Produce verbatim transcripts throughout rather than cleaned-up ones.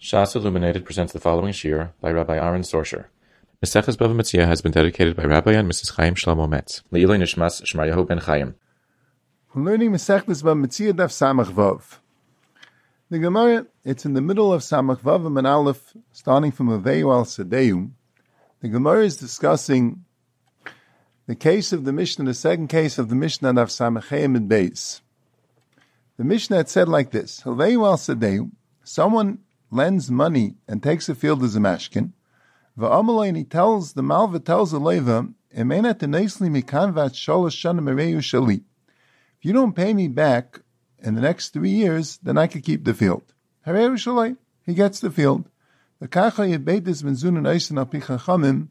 Shas Illuminated presents the following shir by Rabbi Aaron Sorsher. Maseches Bava Metzia has been dedicated by Rabbi and Missus Chaim Shlomo Metz. Le'iloi Nishmas Shmaryahu ben Chaim. We're learning Maseches Bava Metzia Daf Samach Vav. The Gemara, it's in the middle of Samach Vav and Aleph, starting from Aveu al Sadeum. The Gemara is discussing the case of the Mishnah, the second case of the Mishnah Daf Samachayim and Beis. The Mishnah had said like this: Aveu al Sadeum, someone lends money and takes a field as a mashkin. V'amalei, and he tells the malva tells the leva, Emenat tenesli mikan vat sholosh shana mereyu shali. If you don't pay me back in the next three years, then I could keep the field. Hareyu shalai, he gets the field. The kacha yebeitis benzun eisen al pi chachamim,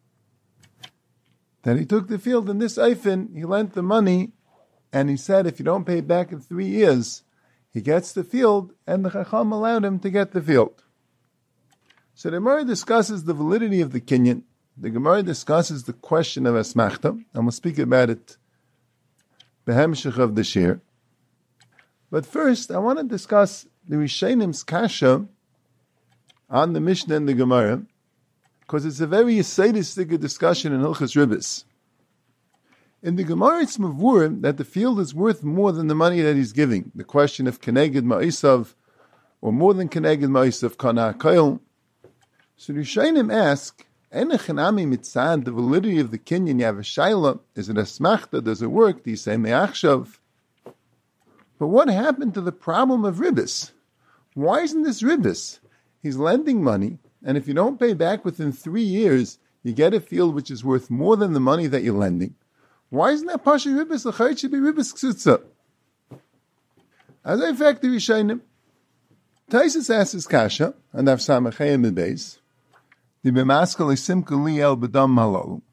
that he took the field in this eifin, he lent the money, and he said, if you don't pay back in three years, he gets the field, and the Chacham allowed him to get the field. So the Gemara discusses the validity of the kinyan. The Gemara discusses the question of asmachta, and we'll speak about it behemshech of the shir. But first, I want to discuss the Rishenim's kasha on the Mishnah and the Gemara, because it's a very yisaidistic discussion in Hilchos Ribbis. In the Gemara, it's mavur that the field is worth more than the money that he's giving. The question of keneged ma'isav, or more than keneged ma'isav kana kail. So the Rishonim ask, enechanami mitzad, the validity of the kinyan, you have a shaila, is it a smachta, does it work? Do you say me'achshav? But what happened to the problem of ribbis? Why isn't this ribbis? He's lending money, and if you don't pay back within three years, you get a field which is worth more than the money that you're lending. Why isn't that pasha ribbis? The chayit should be ribbis ksutza. As a fact, the Rishonim, Taisus asks his kasha, and I've samachayim in base, the b'maskal simka li el b'dam halalu.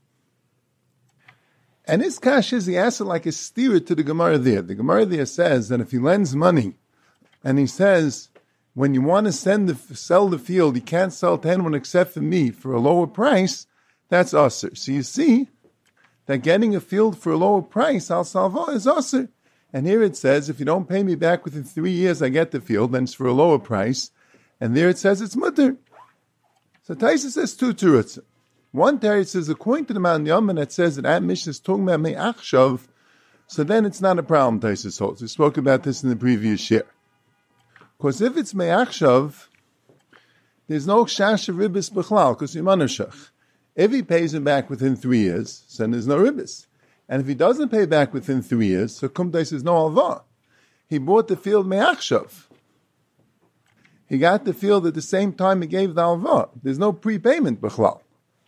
And his kasha is, he asks it like a steer to the Gemara there. The Gemara there says that if he lends money, and he says, when you want to send the, sell the field, you can't sell to anyone except for me for a lower price, that's usher. So you see, that getting a field for a lower price, al salva, is usher. And here it says, if you don't pay me back within three years, I get the field, then it's for a lower price. And there it says it's mutter. So Taisa says two terutzim. One teretz says, according to the Man Yaman, that says that that Mishnah is talking about me'achshav, so then it's not a problem, Taisa holds. We spoke about this in the previous year. Because if it's me'achshav, there's no kshash of ribbis b'chlal, because you're manushach. If he pays him back within three years, so then there's no ribbis. And if he doesn't pay back within three years, so kumdai says no alva. He bought the field me'achshav. He got the field at the same time he gave the alva. There's no prepayment b'chlal.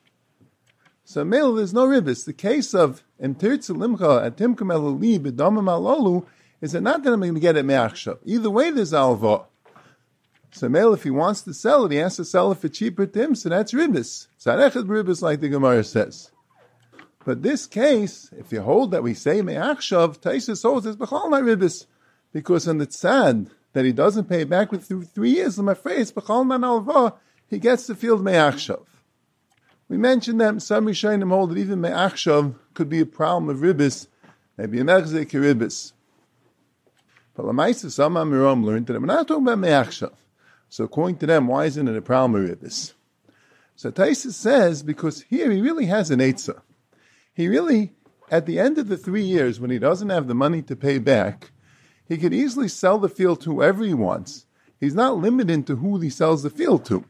So male, there's no ribbis. The case of imtirtz limcha at timkum eluli b'damim alalu is that not that I'm going to get it me'achshav. Either way, there's alva. So male, if he wants to sell it, he has to sell it for cheaper to him, so that's ribbis. Tzarechad ribbis, like the Gemara says. But this case, if you hold that we say me'achshav, Taisus holds it's b'chal not ribbis. Because on the tzad, that he doesn't pay back with th- three years, I'm afraid it's b'chal not alva, he gets the field me'achshav. We mentioned that some Rishonim hold that even me'achshav could be a problem of ribbis, maybe a mechzek ribbis. But Lamaisa, some Amiram learned that we're not talking about me'achshav. So according to them, why isn't it a problem of ribbis? So Taisus says, because here he really has an eitzah. He really, at the end of the three years, when he doesn't have the money to pay back, he could easily sell the field to whoever he wants. He's not limited to who he sells the field to.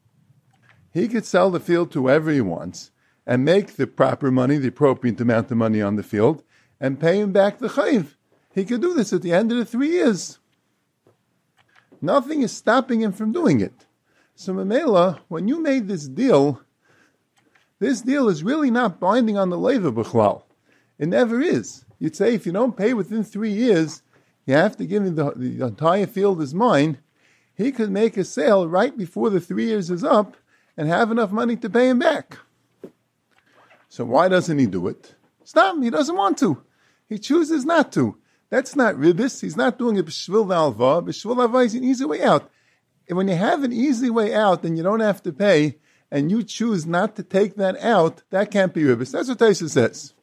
He could sell the field to whoever he wants and make the proper money, the appropriate amount of money on the field, and pay him back the chayiv. He could do this at the end of the three years. Nothing is stopping him from doing it. So Mamela, when you made this deal, this deal is really not binding on the leva b'chlal. It never is. You'd say if you don't pay within three years, you have to give him the, the entire field is mine. He could make a sale right before the three years is up and have enough money to pay him back. So why doesn't he do it? Stop, he doesn't want to. He chooses not to. That's not ribbis. He's not doing it b'shvil v'alva. B'shvil v'alva is an easy way out. And when you have an easy way out and you don't have to pay, and you choose not to take that out, that can't be ribbis. That's what Taisa says.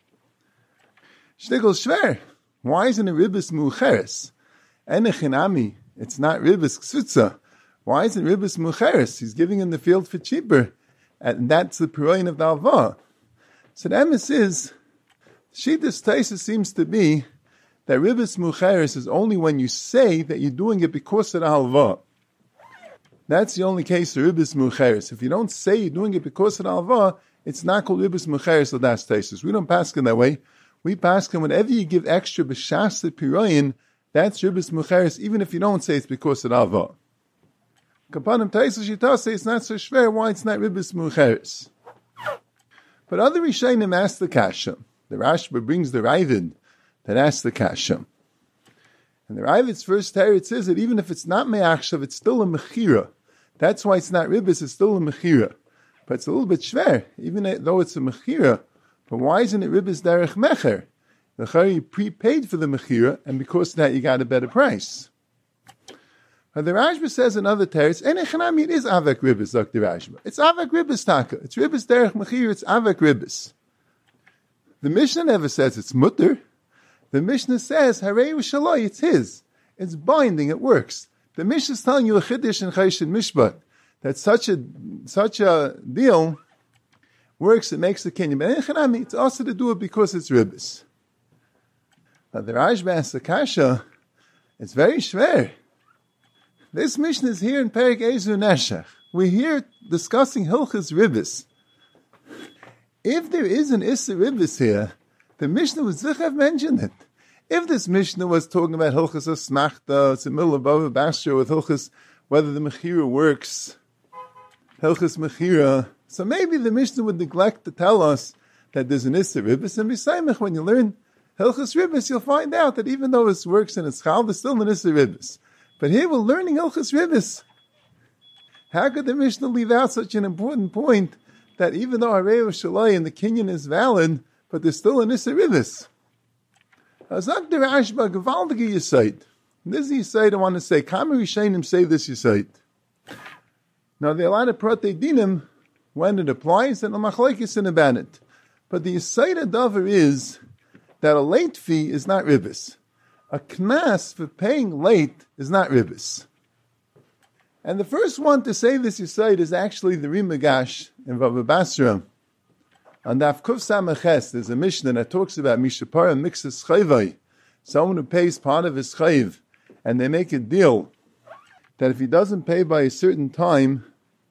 Shtigl shver. Why isn't it ribbis mucheres? Enechinami. It's not ribbis ksutza. Why isn't Ribbis Mucheres? He's giving in the field for cheaper. And that's the Piroin of the Alva. So the emes is, Shittas Taisa seems to be that Ribbis Mucheres is only when you say that you're doing it because of the Alva. That's the only case of Ribbis Mucheres. If you don't say you're doing it because of the Alva, it's not called Ribbis Mucheres or Das Taisus. We don't pass in that way. We pass in whenever you give extra b'shas the Piroin, that's Ribbis Mucheres, even if you don't say it's because of the Alva. Kapanim Taisus Shita say it's not so schwer, why it's not Ribbis Mucheres. But other Rishonim ask the Kasha. The Rashba brings the Ravid that asks the Kasha. And the Ravid's first teretz says that even if it's not Me'achshav, it's still a Mechira. That's why it's not Ribbis, it's still a Mechira. But it's a little bit schwer, even though it's a Mechira. But why isn't it Ribbis Derech Mecher? The Chari prepaid for the Mechira, and because of that you got a better price. But the Rashba says another teretz, and it is Avek Ribbis, Doctor Rashba. It's Avek Ribbis Taka. It's Ribbis Derech Mechira, it's Avek Ribbis. The Mishnah never says it's mutter. The Mishnah says, Harei Shaloi, it's his. It's binding, it works. The Mishnah is telling you a Chiddush and Chaysh and Mishpat, that such a such a deal works, it makes the kinyan. But in Chanami, it's also to do it because it's ribbis. But the Rashba asks the Kasha, it's very schwer. This Mishnah is here in Perek Ezu Neshach. We're here discussing Hilchas Ribbis. If there is an Issa Ribbis here, the Mishnah would have mentioned it. If this Mishnah was talking about Hilchas Asmachta, it's a middle above Bastra with Hilchas, whether the Mechira works, Hilchas Mechira, so maybe the Mishnah would neglect to tell us that there's an Issa Ribbis, and B'Saimach, when you learn Hilchas Ribbis, you'll find out that even though it works in its Chal, there's still an Issa Ribbis. But here we're learning Hilchas Ribbis. How could the Mishnah leave out such an important point that even though Harei Shalai and the Kinyan is valid, but there's still an Issa Ribbis? Azak der Rashba gewaltige Yisait. This is Yisait I want to say. Kama Rishayim say this Yisait. Now there are a lot of Protei Dinim when it applies and a Machlekes in about it. But the Yisait Adavar is that a late fee is not Ribbis. A knas for paying late is not Ribbis. And the first one to say this Yisait is actually the Rimagash in Bava Basra. On Daf Kuf Samaches, there's a Mishnah that talks about Mishapara mixes chayvai, someone who pays part of his chayv, and they make a deal that if he doesn't pay by a certain time,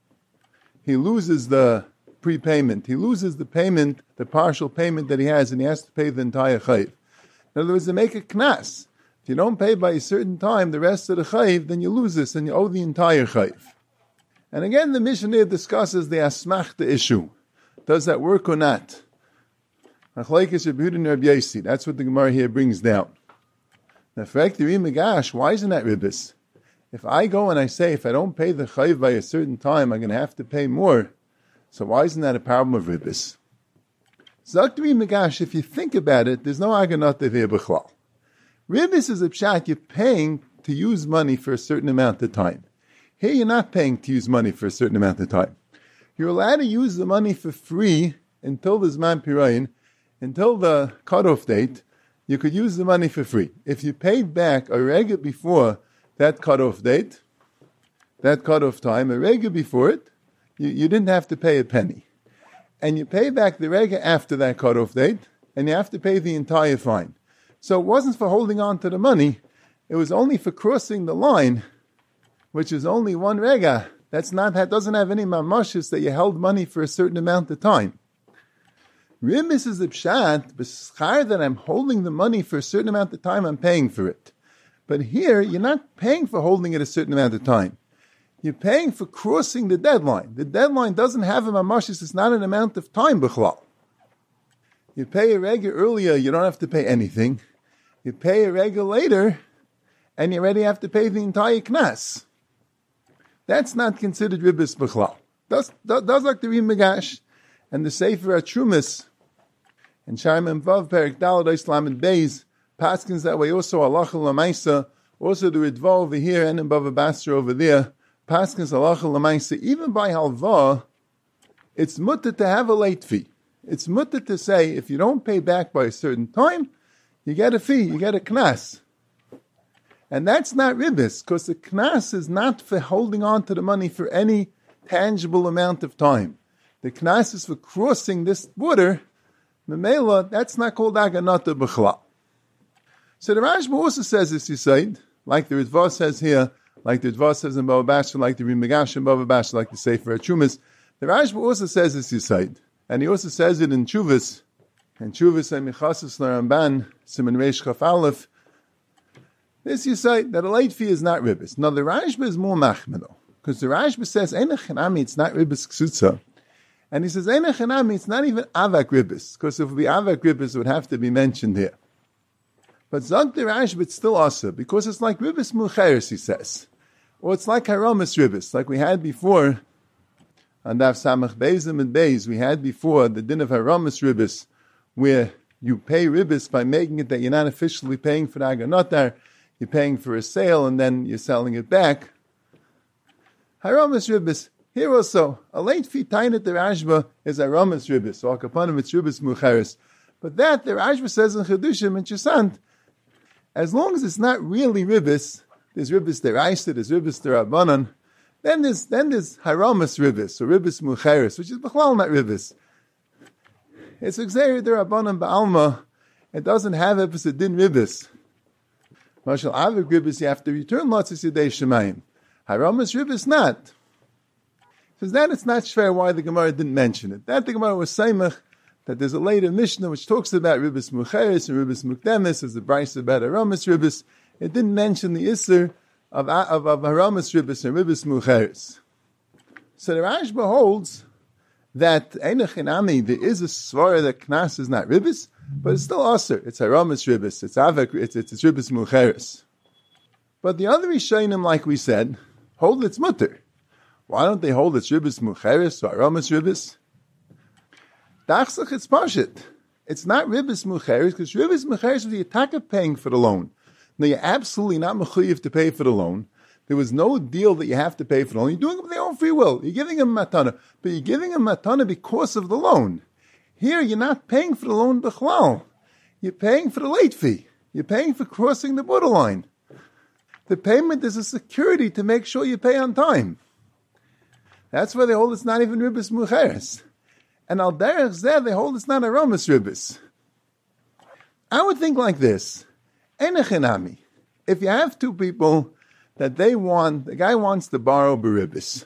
he loses the prepayment. He loses the payment, the partial payment that he has, and he has to pay the entire chayv. In other words, they make a knas. If you don't pay by a certain time, the rest of the chayv, then you lose this, and you owe the entire chayv. And again, the Mishnah discusses the asmachta issue. Does that work or not? That's what the Gemara here brings down. Now, why isn't that ribbis? If I go and I say, if I don't pay the chayv by a certain time, I'm going to have to pay more. So why isn't that a problem of ribbis? Zakri Magash, if you think about it, there's no aganat devir b'chlal. Ribbis is a pshat, you're paying to use money for a certain amount of time. Here you're not paying to use money for a certain amount of time. You're allowed to use the money for free until the Zman Pirayin, until the cutoff date. You could use the money for free. If you paid back a rega before that cutoff date, that cutoff time, a rega before it, you, you didn't have to pay a penny. And you pay back the rega after that cutoff date, and you have to pay the entire fine. So it wasn't for holding on to the money, it was only for crossing the line, which is only one rega. That's not, that doesn't have any mamashis that you held money for a certain amount of time. Ribbis is a pshat, b'schar that I'm holding the money for a certain amount of time, I'm paying for it. But here, you're not paying for holding it a certain amount of time. You're paying for crossing the deadline. The deadline doesn't have a mamashis, it's not an amount of time, b'chlal. You pay a rega earlier, you don't have to pay anything. You pay a rega later, and you already have to pay the entire knas. That's not considered ribbis b'chlal. Does does like the Rim Magash and the Sefer Atrumis and Shaim and Vav Perik Dalad Islam and Beis Paskins that way also Halacha Lamaisa, also the Ritva over here and in Bava Basra over there Paskins Halacha Lamaisa. Even by halva, it's mutter to have a late fee. It's mutter to say if you don't pay back by a certain time, you get a fee, you get a knas. And that's not ribbis, because the knas is not for holding on to the money for any tangible amount of time. The knas is for crossing this border. Memela, that's not called aganata b'chlal. So the Rashba also says this, you say, like the Ritva says here, like the Ritva says in Bava Basra, like the Rimagash in Bava Basra, like the Sefer HaTrumas. The Rashba also says this, you say, and he also says it in Chuvas, and Chuvas and Michasis Laramban, Simon Reish Chaf Aleph. This you say, that a late fee is not ribbis. Now the Rashba is more machmeno, because the Rashba says, Einach Hanami, it's not ribbis ksutza. And he says, Einach Hanami, it's not even avak ribbis, because if it would be avak ribbis, it would have to be mentioned here. But Zog the Rashba, it's still asa, because it's like ribbis mucheres, he says. Or it's like haramis ribbis, like we had before, on Daf Samach Beizim and Beiz, we had before the din of haramis ribbis, where you pay ribbis by making it that you're not officially paying for the aganotar, you're paying for a sale and then you're selling it back. Haramis ribbis. Here also, a late fee tainet the Rashba is haramis ribbis. So akapanim it's ribbis mucheres. But that the Rashba says in Chedushim and Chesant, as long as it's not really ribbis, there's ribbis deraisa, there's ribbis derabanan, then there's then there's haramis ribbis or ribbis mucheres, which is b'chlal not ribbis. It's exeir derabanan ba'alma. It doesn't have episode din ribbis. Marshal avik ribbis, you have to return lots of sidei shemayim. Haramis ribbis not. Because then it's not fair why the Gemara didn't mention it. That the Gemara was saimach that there's a later Mishnah which talks about ribbis mucheres and ribbis mukdemis as the Bryce about haramis ribbis. It didn't mention the isser of of, of haramis ribbis and ribbis mucheres. So the Rashba holds that einach enami, there is a svara that knas is not ribbis, but it's still aser. It's haramis ribbis. It's avak. It's it's, it's ribbis mucheres. But the other Rishonim, like we said, hold it's mutter. Why don't they hold it's ribbis mucheres or haramis ribbis? Dachsach it's pashit. It's not ribbis mucheres because ribbis mucheres was the attack of paying for the loan. Now you're absolutely not mechuyev to pay for the loan. There was no deal that you have to pay for the loan. You're doing it with their own free will. You're giving them matana, but you're giving them matana because of the loan. Here you're not paying for the loan b'chlal. You're paying for the late fee. You're paying for crossing the borderline. The payment is a security to make sure you pay on time. That's why they hold it's not even ribbis mucheres. And al derech zeh, they hold it's not haramis ribbis. I would think like this. Einach enami. If you have two people that they want, the guy wants to borrow beribbis.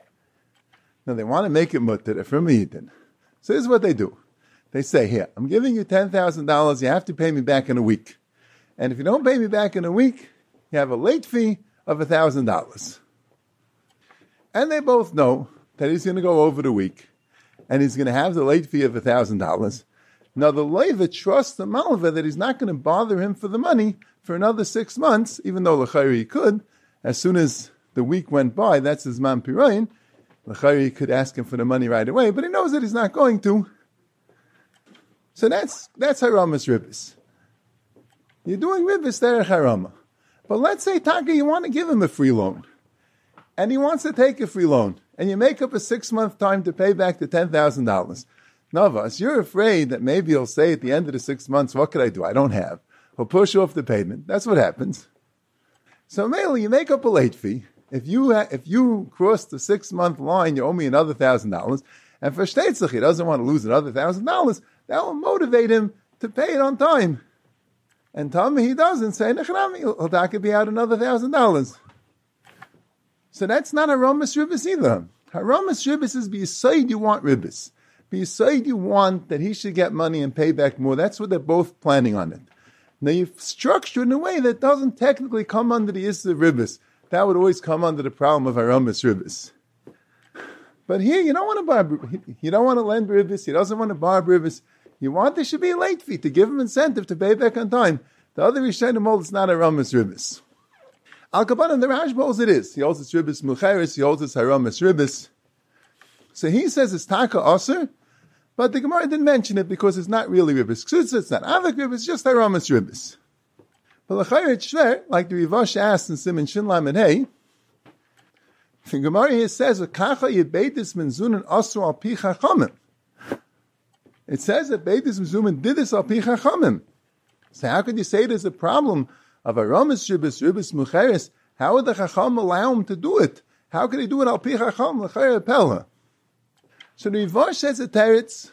Now they want to make it mutter from Eden. So this is what they do. They say, here, I'm giving you ten thousand dollars, you have to pay me back in a week. And if you don't pay me back in a week, you have a late fee of one thousand dollars. And they both know that he's going to go over the week, and he's going to have the late fee of one thousand dollars. Now the Leva trusts the Malva that he's not going to bother him for the money for another six months, even though L'chayri he could. As soon as the week went by, that's his man Pirayin, L'chayri could ask him for the money right away, but he knows that he's not going to. So that's that's haramis ribbis. You're doing ribbis derech harama. But let's say, Taka, you want to give him a free loan. And he wants to take a free loan. And you make up a six-month time to pay back the ten thousand dollars. Navas, you're afraid that maybe he'll say at the end of the six months, what could I do? I don't have. He'll push off the payment. That's what happens. So mainly, you make up a late fee. If you ha- if you cross the six-month line, you owe me another one thousand dollars. And for Shteitzach, he doesn't want to lose another one thousand dollars. That will motivate him to pay it on time. And Tommy, he doesn't say, Nechanami, he'll take it be out another one thousand dollars. So that's not haramis ribbis either. Haramis ribbis is b'yisaid you want ribbis. B'yisaid you want that he should get money and pay back more. That's what they're both planning on it. Now you've structured in a way that doesn't technically come under the issue of ribbis. That would always come under the problem of haramis ribbis. But here you don't want to borrow, you don't want to lend ribbis, he doesn't want to borrow ribbis. You want there should be a late fee to give him incentive to pay back on time. The other Rishonim hold it's not haramis ribbis. Al Kabanim, the Rashba holds it is. He holds it's ribbis mucheres, he holds it's haramis ribbis. So he says it's taka aser, but the Gemara didn't mention it because it's not really ribbis ksutza, it's not avik ribbis, it's just haramis ribbis. But l'chayr it's shver, like the Rivash asked in Siman Shin Lamed Hey, the Gemara here says, "Kacha yebeitis menzunin asru al pi chachamim." It says that beitis menzunin did this al pi chachamim. So how could you say there's a problem of Aramis Ribis, Ribis Mucheres, how would the Chacham allow him to do it? How could he do it al pi Chacham l'chayr pella? So the Rivash says at Teretz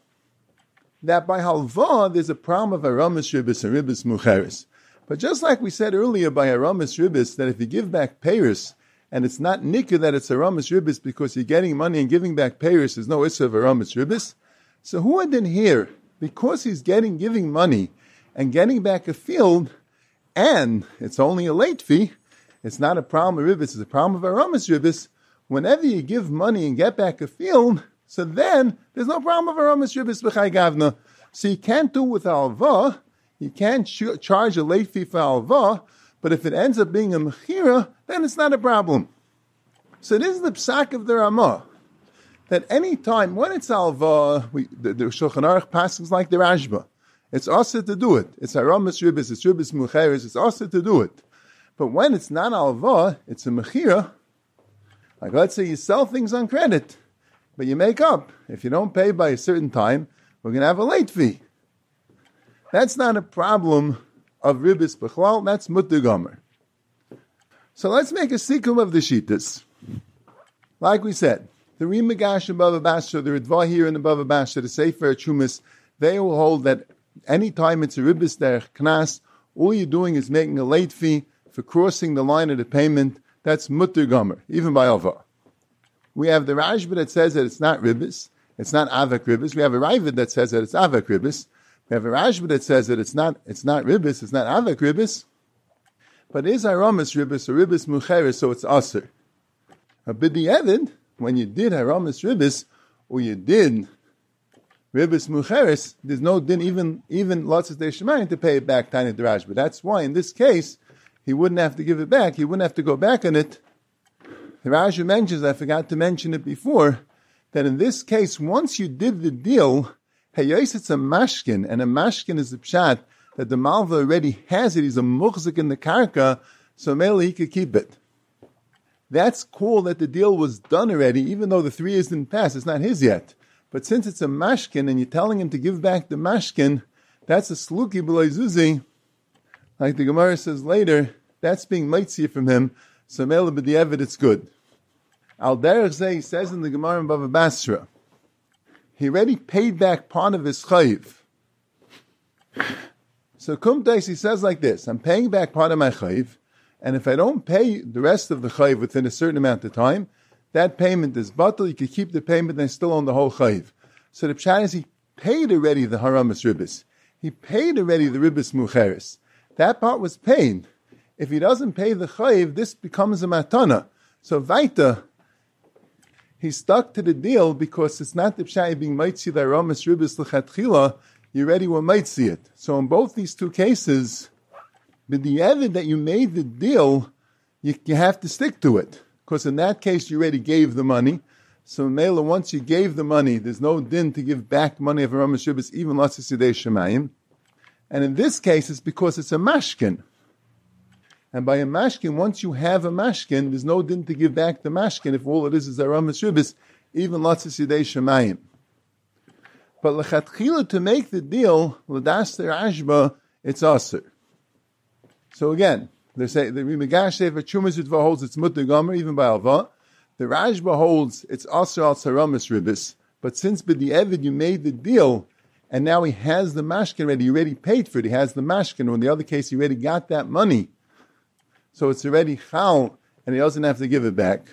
that by halva there's a problem of Aramis Ribis and Ribis Mucheres. But just like we said earlier by Aramis Ribis, that if you give back payers, and it's not nikah that it's Aramis Ribis because you're getting money and giving back payers, there's no issue of Aramis Ribis. So who had in here, because he's getting, giving money and getting back a field, and it's only a late fee, it's not a problem of Ribis, it's a problem of Aramis Ribis. Whenever you give money and get back a field, so then there's no problem of Aramis Ribis b'chai gavna. So you can't do it with alva, you can't ch- charge a late fee for alva, but if it ends up being a mechira, then it's not a problem. So this is the psak of the Ramah, that any time when it's alva, we, the, the Shulchan Aruch passes like the Rashba. It's also to do it. It's Aramis Ribis, it's Ribis Mucheres, it's also to do it. But when it's not alva, it's a mechira. Like let's say you sell things on credit, but you make up. If you don't pay by a certain time, we're going to have a late fee. That's not a problem of Ribis Bechlal, that's Mutter Gomer. So let's make a sikum of the Shittas. Like we said, the Rimagash and Bava Basra, the Ridva here in the Bava Basra, the Sefer Chumas, they will hold that any time it's a Ribis Derech Knas, all you're doing is making a late fee for crossing the line of the payment. That's Mutter Gomer, even by Ava. We have the Rashba that says that it's not Ribis, it's not Avak Ribis. We have a Ravid that says that it's Avak Ribis. We have a Rashba that says that it's not it's not Ribis, it's not Avak Ribis, but it is Aramis Ribis or Ribis Mucheres, so it's Aser. A B'di'evid, when you did Aramis Ribis, or you did Ribis Mucheres, there's no din even even lots of Shemayim to pay it back tiny the Rashba. That's why in this case he wouldn't have to give it back. He wouldn't have to go back on it. The Rashi mentions, I forgot to mention it before, that in this case, once you did the deal, Hayos, it's a mashkin, and a mashkin is the pshat that the malva already has it. He's a muchzik in the karka, so maybe he could keep it. That's cool that the deal was done already, even though the three years didn't pass. It's not his yet. But since it's a mashkin, and you're telling him to give back the mashkin, that's a sluki b'loy zuzi. Like the Gemara says later, that's being mitzvah from him, so maybe b'di'evid it's good. Al derech zeh, he says in the Gemara in Bava Basra, he already paid back part of his chayiv. So Kumtais, he says like this, I'm paying back part of my chayiv, and if I don't pay the rest of the chayiv within a certain amount of time, that payment is batal, you can keep the payment and still own the whole chayiv. So the pshat is he paid already the haramis ribis. He paid already the ribis mucheres. That part was paid. If he doesn't pay the chayiv, this becomes a matana. So vaita, he's stuck to the deal because it's not the pshat being mitzi the haramis ribis l'chatchila, you already were mitzi it. So in both these two cases, the evidence that you made the deal, you, you have to stick to it. Because in that case, you already gave the money. So Mela, once you gave the money, there's no din to give back money of haramis ribis, even lots of sidei shemayim. And in this case, it's because it's a mashkin. And by a mashkin, once you have a mashkin, there's no din to give back the mashkin if all it is is haramis ribis, even lots of sidei shemayim. But l'chatchila, to make the deal, l'das der ashba, it's aser. So again, they say the Rimagash Sefer Chumas Ritva holds it's mutter gomer even by alva. The Rashba holds it's aser al haramis ribis. But since b'di'evid you made the deal, and now he has the mashkin already, he already paid for it. He has the mashkin. Or in the other case, he already got that money, so it's already chal, and he doesn't have to give it back.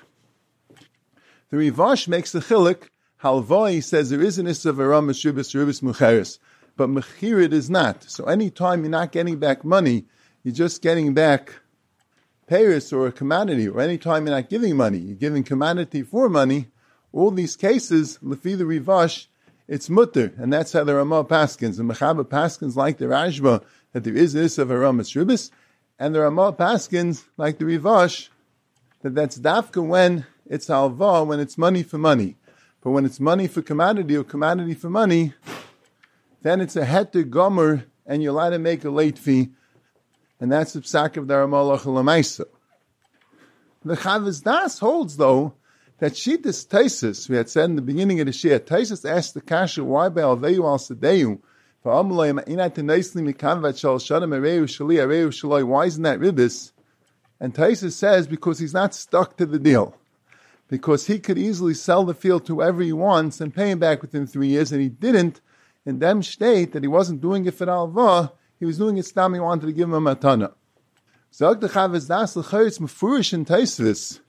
The Rivash makes the chiluk. Halvai says there is an issue of haramis ribis, ribis mucheres, but mechirid is not. So any time you're not getting back money, you're just getting back payers or a commodity, or any time you're not giving money, you're giving commodity for money. All these cases, lefi the Rivash, it's mutter, and that's how the Ramah paskins. The Mechaba paskins like the Rashba, that there is this of haramis ribis, and the Ramah paskins like the Rivash, that that's dafka when it's halva, when it's money for money. But when it's money for commodity or commodity for money, then it's a heter gomer, and you're allowed to make a late fee, and that's the psak of the Ramah Lachalamaysa. The Chavaz Das holds, though, that Shittas Taisus, we had said in the beginning of the Shia, Taisus asked the Kasha, why by Alveyu al Sadeyu, Why isn't that ribbis? And Taisus says because he's not stuck to the deal. Because he could easily sell the field to whoever he wants and pay him back within three years, and he didn't. In them state that he wasn't doing it for alva, he was doing it stam, he wanted to give him a matana. So the Chavis Das l'chayitz mefurish in Taisus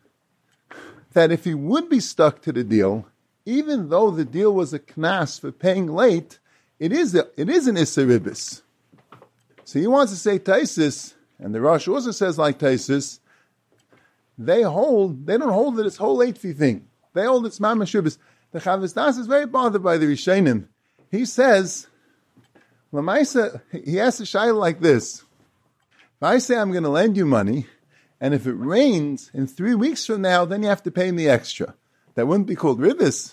that if he would be stuck to the deal, even though the deal was a knas for paying late, it is a, it is an issa ribis. So he wants to say Taisus, and the Rosh also says like Taisus, they hold, they don't hold that it's whole late fee thing. They hold it's mamash ribis. The Chavis Das is very bothered by the Rishonim. He says, Lamaisa, he asks a shayla like this. If I say I'm going to lend you money, and if it rains in three weeks from now, then you have to pay me extra. That wouldn't be called ribis.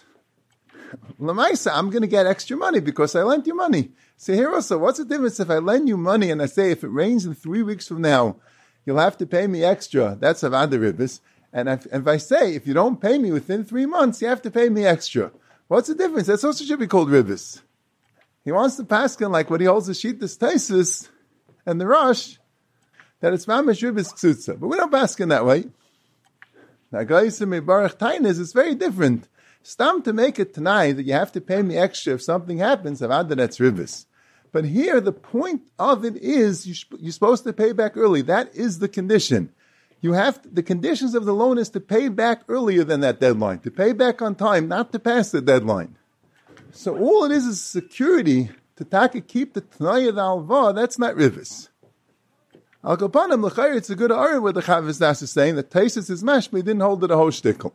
Lamaisa, I'm going to get extra money because I lent you money. So here also, what's the difference if I lend you money and I say if it rains in three weeks from now, you'll have to pay me extra? That's avada ribis. And if, if I say if you don't pay me within three months, you have to pay me extra. What's the difference? That's also should be called ribis. He wants to paskin like what he holds the sheet this Taisus and the Rosh, that it's mamash ribis ksutza. But we don't paskin that way. Now, Gaisim Baruch Tainis is very different. Stam to make it tonight that you have to pay me extra if something happens, avada that's ribis. But here the point of it is you sh- you're supposed to pay back early. That is the condition. You have to, the conditions of the loan is to pay back earlier than that deadline, to pay back on time, not to pass the deadline. So all it is is security to taka keep the Tanaya the Alva. That's not ribis. Al Kapanim l'chayr, it's a good argument where the Chavis Das is saying that Taisus is mashma, he didn't hold it a whole shtickle.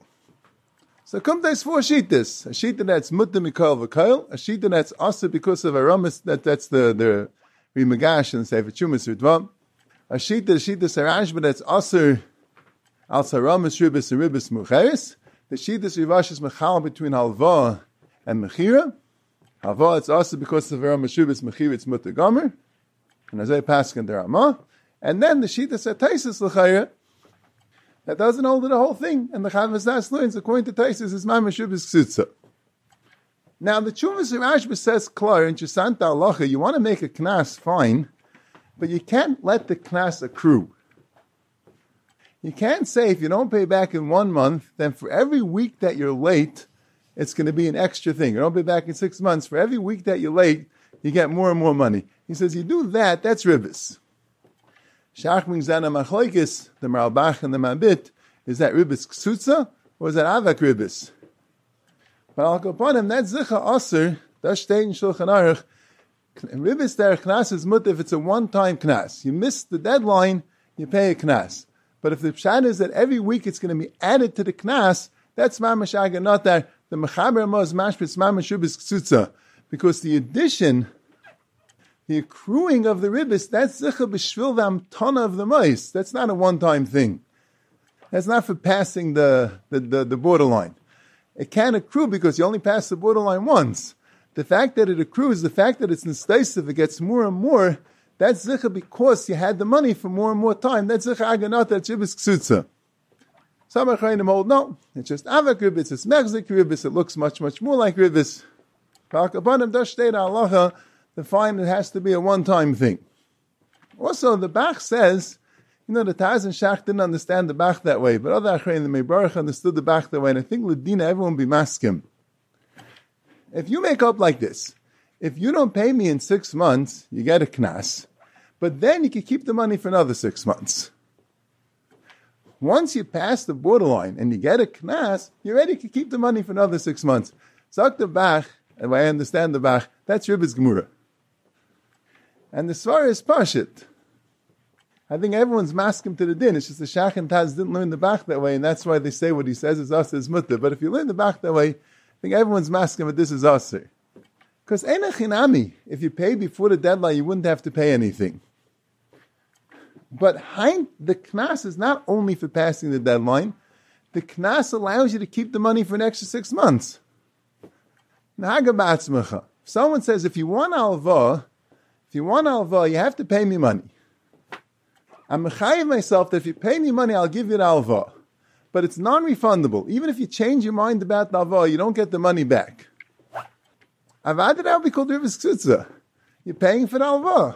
So come there's four shittas. A shitta that's mutta mikol v'koil, a shitta that's asa because of a ramas, that, that's the, the Rimagash and Sefer Chumas Ritva. A shitta, a shitta sarashba that's asa al saramas ribis and ribis mucheres. The shitta is rivashis mechal between halva and mechira. Halva it's asa because of a ramas ribis mechira, it's mutta gomer. And as I pass in the Ramah. And then the shitta said Taisus l'chayr, that doesn't hold the whole thing. And the Chavis Das learns, according to Taisus, is mamash ribis ksutza. Now the Chuvas Rashba says, Klar, in Chisanta Halacha, you want to make a knas, fine, but you can't let the knas accrue. You can't say if you don't pay back in one month, then for every week that you're late, it's going to be an extra thing. You don't pay back in six months. For every week that you're late, you get more and more money. He says, you do that, that's ribis. Shachming Zana Machlaikis, the Maralbach and the Mabit, is that ribis ksutza, or is that avak ribis? But I'll go upon him, that zicha aser, das steht in Shulchan Aruch, ribis der knas is mut if it's a one-time knas. You miss the deadline, you pay a knas. But if the pshat is that every week it's going to be added to the knas, that's mamash aga, not that the mechaber maz mashpitz mamash ribis ksutza. Because the addition, the accruing of the ribis, that's zicha b'shvil v'amtana of the mice. That's not a one-time thing. That's not for passing the, the, the, the borderline. It can't accrue because you only pass the borderline once. The fact that it accrues, the fact that it's nestasiv, it gets more and more, that's zicha because you had the money for more and more time. That's zicha aganat, that's ribis ksutza. Some achayim hold, no, it's just avak ribis, it's mechzik ribis, it looks much, much more like ribis. The fine, it has to be a one-time thing. Also, the Bach says, you know, the Taz and Shach didn't understand the Bach that way, but other Achrein, the Meibaruch understood the Bach that way, and I think Ladina, everyone be maskim. If you make up like this, if you don't pay me in six months, you get a knas, but then you can keep the money for another six months. Once you pass the borderline and you get a knas, you're ready to keep the money for another six months. Zak the Bach, and I understand the Bach, that's Ribis Gemura. And the Svar is Pashit. I think everyone's masking to the din. It's just the Shach and Taz didn't learn the Bach that way, and that's why they say what he says is us is mutter. But if you learn the Bach that way, I think everyone's masking that this is aser. Because Eina Chinami, if you pay before the deadline, you wouldn't have to pay anything. But hein, the Knas is not only for passing the deadline, the Knas allows you to keep the money for an extra six months. If someone says, if you want alva, if you want alva, you have to pay me money. I'm mechayiv myself that if you pay me money, I'll give you the alva. But it's non-refundable. Even if you change your mind about the alva, you don't get the money back. Avad, that would be called ribis ksutza. You're paying for the alva.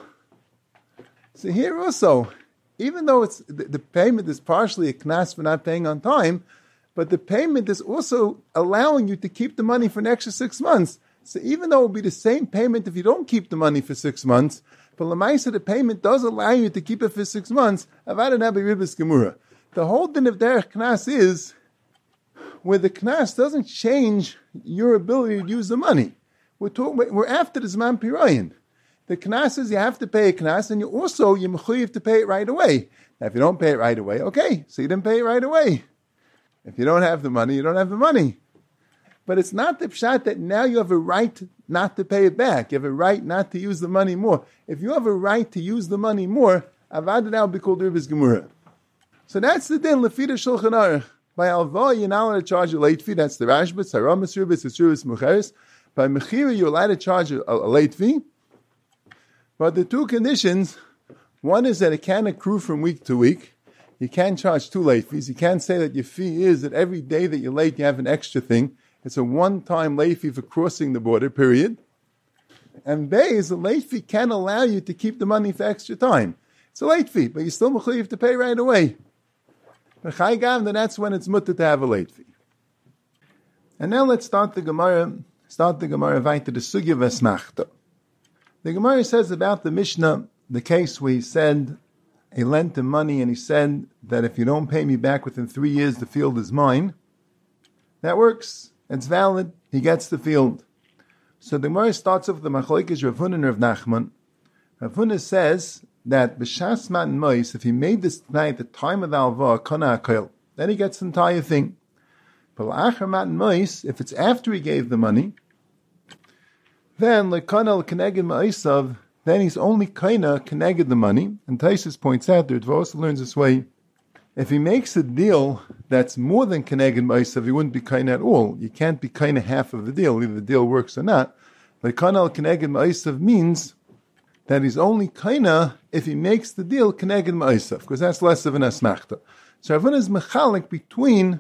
So here also, even though it's the, the payment is partially a knas for not paying on time, but the payment is also allowing you to keep the money for an extra six months. So even though it will be the same payment if you don't keep the money for six months, but Lamaisa, the payment does allow you to keep it for six months. Avad Nabi Ribis Gemura. The whole din of derech knas is where the knas doesn't change your ability to use the money. We're talking, we're after the Zman Pirayin. The knas is you have to pay a knas, and you also you mechuyev to pay it right away. Now, if you don't pay it right away, okay, so you didn't pay it right away. If you don't have the money, you don't have the money. But it's not the pshat that now you have a right not to pay it back. You have a right not to use the money more. If you have a right to use the money more, avad now be called Ribis Gemura. So that's the din lefida Shulchan Aruch. By alva, you're not allowed to charge a late fee. That's the Rashba. Saramas Ribis, it's Ribis Mucheres. By mechira, you're allowed to charge a, a late fee. But the two conditions, one is that it can accrue from week to week. You can't charge two late fees. You can't say that your fee is that every day that you're late, you have an extra thing. It's a one-time late fee for crossing the border, period. And B is a late fee can allow you to keep the money for extra time. It's a late fee, but you still have to pay right away. Then that's when it's mutter to have a late fee. And now let's start the Gemara, start the Gemara right to the Sugya Vesmachta. The Gemara says about the Mishnah, the case where he said, he lent him money and he said that if you don't pay me back within three years, the field is mine. That works. It's valid. He gets the field. So the Gemara starts off with the Machlokes Rav Huna and Rav Nachman. Rav Huna says that b'shas matan mois, if he made this tonight at the time of the alva, kana akel, then he gets the entire thing. But l'achar matan mois, if it's after he gave the money, then lekana l'keneged ma'isav, then he's only kind of connected the money. And Taisus points out, the Ritva also learns this way, if he makes a deal that's more than Keneged Ma'asav, he wouldn't be kind at all. You can't be kind of half of the deal, either the deal works or not. Like Kanal Keneged Ma'asav means that he's only kind if he makes the deal Keneged Ma'asav, because that's less of an asmachta. So Rav Huna is mechalik between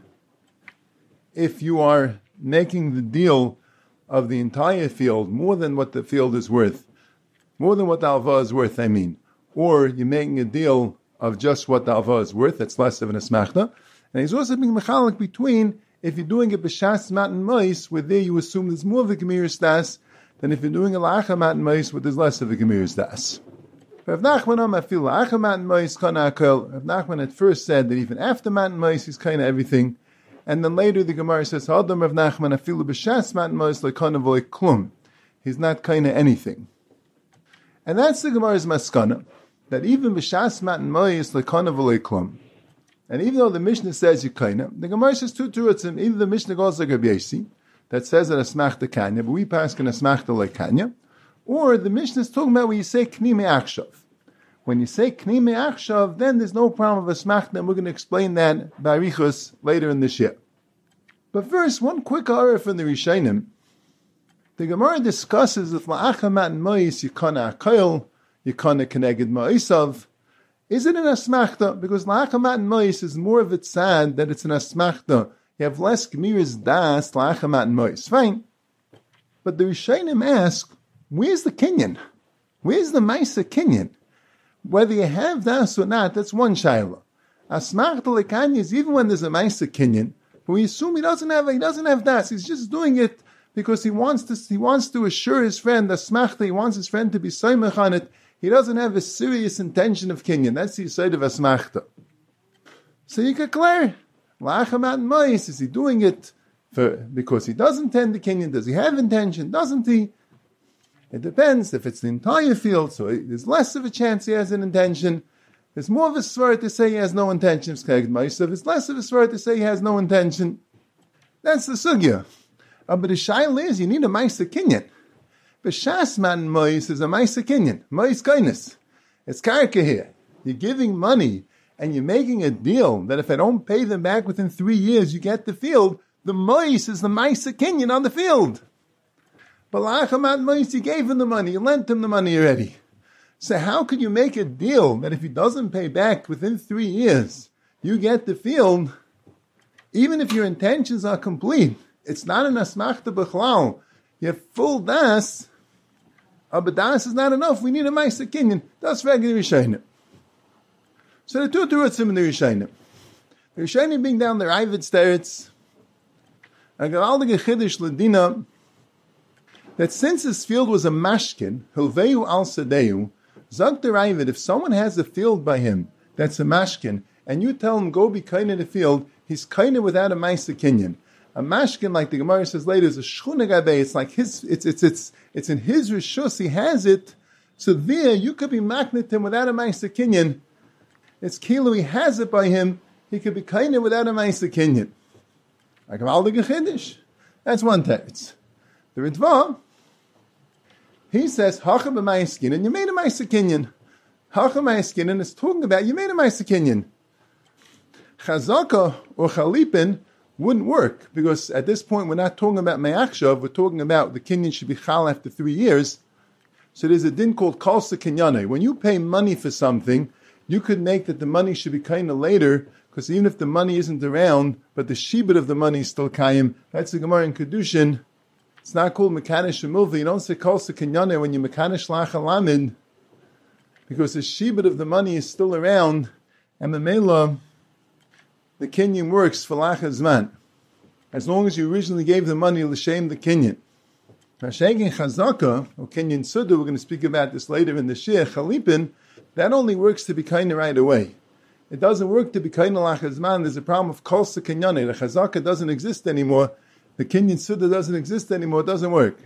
if you are making the deal of the entire field more than what the field is worth, more than what the alva is worth, I mean, or you're making a deal of just what the alva is worth, that's less of an asmachta. And he's also being mechalik between if you're doing it b'shas matan mois, where there you assume there's more of a gemir das, than if you're doing a la'acha matan mois, where there's less of a gemir das. Rav Nachman, I feel la'acha matan mois kana akel. Rav Nachman at first said that even after matan mois, he's kind of everything. And then later the Gemara says, Hadam Rav Nachman, I feel b'shas matan mois lekana v'le klum. He's not kind of anything. And that's the Gemara's maskana, that even b'shas matan mois lekana v'le klum. And even though the Mishnah says you kaina, the Gemara says two terutzim. Either the Mishnah goes like Rabbi Yosi, that says that asmachta kanya, but we pass can asmachta like kanya, or the Mishnah is talking about when you say kni me'achshav. When you say kni me'achshav, then there's no problem of asmachta, and we're going to explain that by Arichos later in this year. But first, one quick aura from the Rishonim. The Gemara discusses if la'acha matan mois yikana akayil, yikana keneged ma'isav. Is it an asmachta? Because la'acha matan mois is more of its sad that it's an asmachta. You have less gemiris das la'acha matan mois. Fine. But the Rishonim ask, where's the kinyan? Where's the Maisa kinyan? Whether you have das or not, that's one shayla. Asmachta lekanya is even when there's a Maisa kinyan, but we assume he doesn't have he doesn't have das. He's just doing it because he wants to he wants to assure his friend asmachta. He wants his friend to be soymech on it. He doesn't have a serious intention of kinyan. That's the side of asmachta. So you can clear. La'acha matan mois, is he doing it for because he doesn't intend the kinyan? Does he have intention? Doesn't he? It depends. If it's the entire field, so there's less of a chance he has an intention. There's more of a svar to say he has no intention of skeged mois. If it's less of a svar to say he has no intention, that's the sugya. Uh, but the shaila is you need a Maisa kinyan. B'shas matan mois is a Maisa kinyan. Mois kindness. It's karka here. You're giving money and you're making a deal that if I don't pay them back within three years, you get the field. The mois is the Maisa kinyan on the field. But la'acha matan mois, you gave him the money. You lent him the money already. So how could you make a deal that if he doesn't pay back within three years, you get the field, even if your intentions are complete? It's not an asmachta b'chlal. You have full das but das is not enough. We need a Ma'aser Kinyan. That's regular Rishayim. So the two Terutzim in the Rishayim. The Rishayim being down their Ivid Steretz, a Gavaldige Chiddush Ladina, that since his field was a mashkin, Hilveu al Sadeu, Zog the Ivid, if someone has a field by him that's a mashkin, and you tell him, go be kind in the field, he's kind of without a Ma'aser Kinyan. A mashkin, like the Gemara says later, is a shchuna gadei. It's like his, it's it's it's it's in his rishus. He has it, so there you could be maknit him without a Ma'aser Kinyan. It's kilo. He has it by him. He could be kind without a Ma'aser Kinyan. Like a Aldig Chiddush. That's one teretz. The Ritva, he says hacha b'Ma'aser Kinyan. You made a Ma'aser Kinyan. Hacha b'Ma'aser Kinyan is talking about you made a Ma'aser Kinyan. Chazaka or Chalipin wouldn't work, because at this point we're not talking about Me'achshav, we're talking about the Kinyan should be Chal after three years. So there's a din called Kalsa Kinyane. When you pay money for something, you could make that the money should be kind of later, because even if the money isn't around, but the shibud of the money is still Kayim, that's the Gemara in Kedushin. It's not called Mekanish Shemulva. You don't say Kalsa Kinyane when you Mekanish Lachalamid, because the shibud of the money is still around, and the Mela, the Kinyan works for Lachazman. As long as you originally gave the money, l'shem the Kinyan. Hashegin Chazaka, or Kinyan Suda, we're going to speak about this later in the Shir, Chalipin, that only works to be kind of right away. It doesn't work to be kind of Lachazman. There's a problem of Kolsa Kinyane. The Chazaka doesn't exist anymore. The Kinyan Suda doesn't exist anymore. It doesn't work.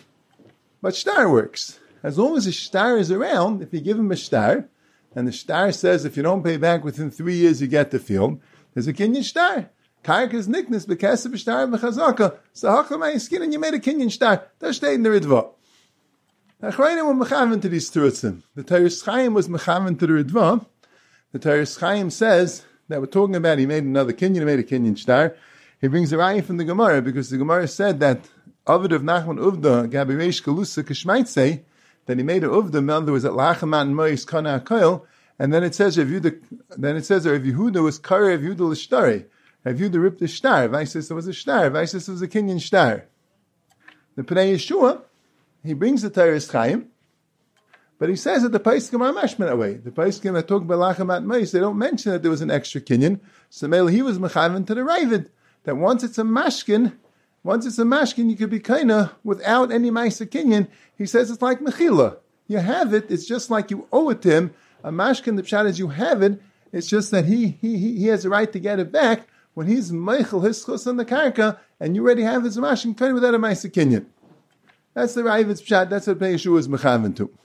But Shtar works. As long as the Shtar is around, if you give him a Shtar, and the Shtar says if you don't pay back within three years, you get the field, there's a Kinyan Shtar. Karka is nickness, Bekasib Shtar B'chazaka. So Hacha Ma'aser and you made a Kinyan Shtar. That's stayed in the Ritva. Achrayim were mechaven to these Terutzim. The Teres Chaim was mechaven to the Ritva. The Teres Chaim says that we're talking about he made another Kinyan, he made a Kinyan Shtar. He brings a raya from the Gemara, because the Gemara said that Ovid of Nachman Uvda, Gabi Reish Galusa Kishmaitse, that he made a Uvda, in other words, at Lachaman Mois Kana Koil. And then it says, Yehuda, then it says, Rav Yehuda was Kare Rav Yehuda l'Shtari. Rav Yehuda ripped the Shtar. Vaisis was a Shtar. Vaisis was a Kinyan Shtar. The Pnei Yeshua, he brings the Teres Chaim, but he says that the Paiskim are mashman that way. The Paiskim that talk about Lachamat Meis, they don't mention that there was an extra Kinyan. So maybe he was mechaven to the Ravid, that once it's a mashkin, once it's a mashkin, you could be kinda without any Ma'aser Kinyan. He says it's like Mechila. You have it, it's just like you owe it to him. A mashkin, the pshat is you have it, it's just that he he he has a right to get it back when he's meichel his chus on the karka, and you already have his mashkin kind without a Ma'aser Kinyan. That's the Ravid's pshat, that's what Pnei Yeshua is mechaven to.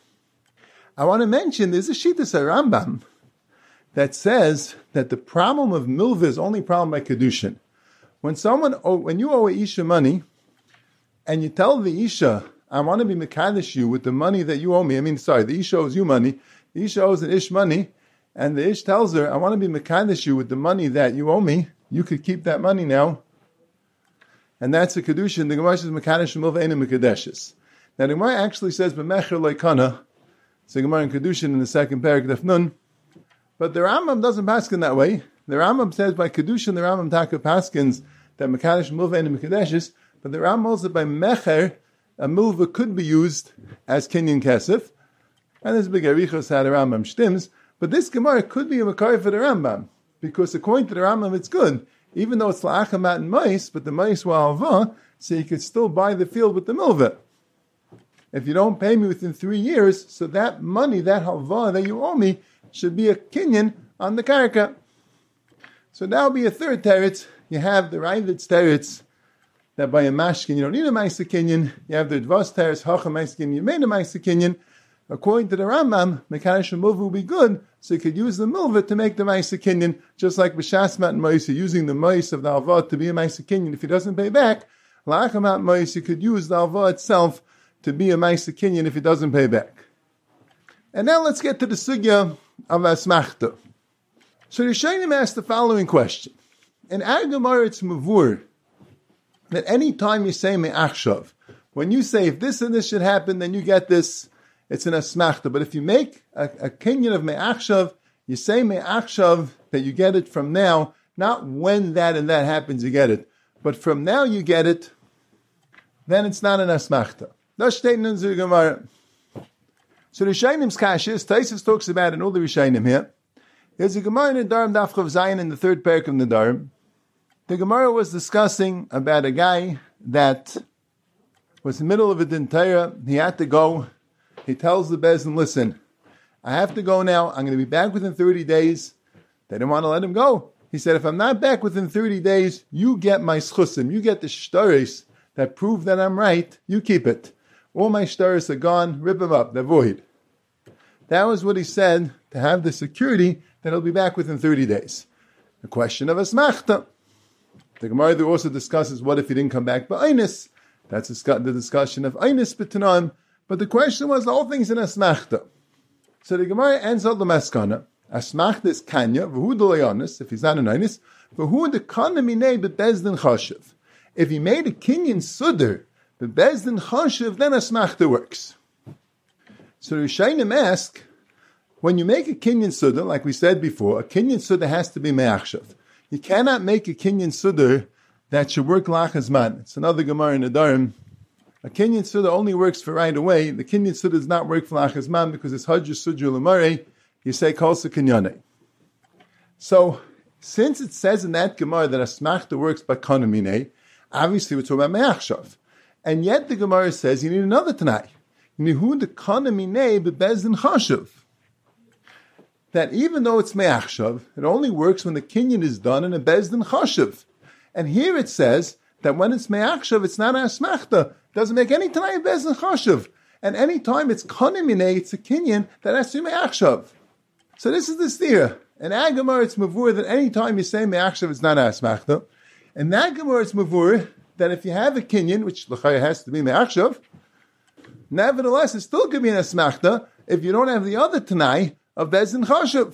I want to mention, there's a Shittas Rambam that says that the problem of milva is only problem by Kedushin. When someone, when you owe a Isha money, and you tell the Isha, I want to be Mekadesh you with the money that you owe me, I mean, sorry, the Isha owes you money, the Isha owes an Ish money, and the Ish tells her, I want to be Mekadesh you with the money that you owe me, you could keep that money now, and that's a Kedushin. The Gemara says, Mekadesh milva ain't a Mekadeshes. Now the Gemara actually says, B'mecher loikana, it's the Gemara in Kedushin in the second paragraph Nun, but the Rambam doesn't paskin that way. The Rambam says by Kedushin, the Rambam taka paskins that Mekadesh milva ain't a Mekadeshes, but the Rambam also by Mecher, a milva could be used as Kinyan Kesef, and there's a big arichos how the Rambam shtims, but this Gemara could be a Makari for the Rambam, because according to the Rambam it's good, even though it's la'achamat and mais, but the mais wa alva, so you could still buy the field with the milva. If you don't pay me within three years, so that money, that halva that you owe me, should be a Kinyan on the karka. So that will be a third teretz. You have the Ravid's teretz, that by a mashkin you don't need a Ma'aser Kinyan. You have the Dvas teretz, hacha Ma'aser Kinyan, you made a Ma'aser Kinyan. According to the Rambam, Mekadesh milva will be good, so you could use the milva to make the Ma'aser Kinyan, just like B'shasmat and Mois, using the Mois of the Alva to be a Ma'aser Kinyan. If he doesn't pay back, La'achamat Mois, you could use the Alva itself to be a Ma'aser Kinyan if he doesn't pay back. And now let's get to the sugya of Asmachta. So the Rishonim asked the following question. In our Gemara, it's Mavur, that any time you say Me'achshav, when you say if this and this should happen, then you get this, it's an Asmachta. But if you make a, a Kinyan of Me'achshav, you say Me'achshav, that you get it from now, not when that and that happens you get it, but from now you get it, then it's not an Asmachta. Das steht in unserer Gemara. So the Rishonim Kashis, Taisus talks about in all the Rishonim here. There's a Gemara in Nedarim Daf Chav Zayin in the third parak of Nedarim. The Gemara was discussing about a guy that was in the middle of a din Torah. He had to go. He tells the Bezdin, listen, I have to go now. I'm going to be back within thirty days. They didn't want to let him go. He said, if I'm not back within thirty days, you get my schusim. You get the shtaris that prove that I'm right. You keep it. All my shtaris are gone. Rip them up. They're void. That was what he said, to have the security that he'll be back within thirty days. The question of asmachta. The Gemara there also discusses what if he didn't come back by Einis. That's the discussion of Einis b'tanan. But the question was, the whole thing's in asmachta. So the Gemara ends up the maskana. Asmachta is kanya, v'hu d'loyanis, if he's not an Einis, v'hu d'kana minei b'bezdin chashiv. If he made a kinyan sudder, b'bezdin chashiv, then asmachta works. So the Rishonim ask, when you make a kinyan sudder, like we said before, a kinyan sudder has to be me'achshav. You cannot make a kinyan sudder that should work lachas man. It's another Gemara in Nedarim. A kinyan sudder only works for right away. The kinyan sudder does not work for lachas man because it's hajj sudra l'marei. You say kolsa kinyane. So, since it says in that Gemara that asmachta works by kanamine, obviously we're talking about me'achshav. And yet the Gemara says you need another Tanai. Nihu de kanamine bebezdin chashav. That even though it's me'achshav, it only works when the kinyan is done in a bezdin chashav. And here it says that when it's me'achshav, it's not asmachta. It doesn't make any tanai of bezdin chashav. And any time it's kanamine, it's a kinyan that has to be me'achshav. So this is the stira. In Agamar, it's mavur that any time you say me'achshav, it's not asmachta. In Agamar, it's mavur that if you have a kinyan, which l'chaya has to be me'achshav, nevertheless, it still could be an asmachta if you don't have the other tanai of bezdin chashav.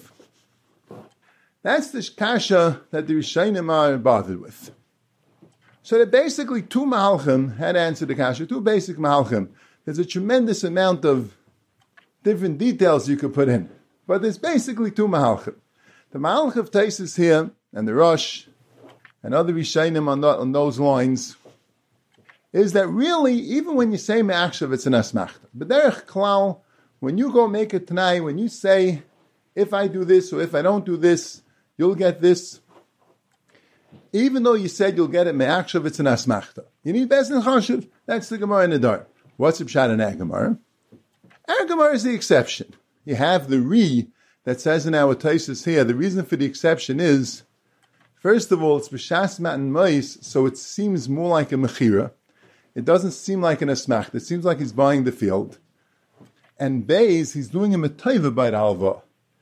That's the kasha that the Rishonim are bothered with. So there are basically two mahalchim had answered the kasha, two basic mahalchim. There's a tremendous amount of different details you could put in, but there's basically two mahalchim. The mahalch of Taisus here, and the Rosh, and other Rishonim on, on those lines, is that really, even when you say me'achshav, it's an asmachta. But derech klal, when you go make a tanai, when you say, if I do this or if I don't do this, you'll get this. Even though you said you'll get it me'achshav, it's an asmachta. You need bezdin chashiv. That's the Gemara in the Dar. What's the pshat in Agamar? Agamar is the exception. You have the re that says in our Taisus here. The reason for the exception is, first of all, it's b'shas matan mois, so it seems more like a mechira. It doesn't seem like an asmachta. It seems like he's buying the field. And Beis, he's doing him a taiva by the halva.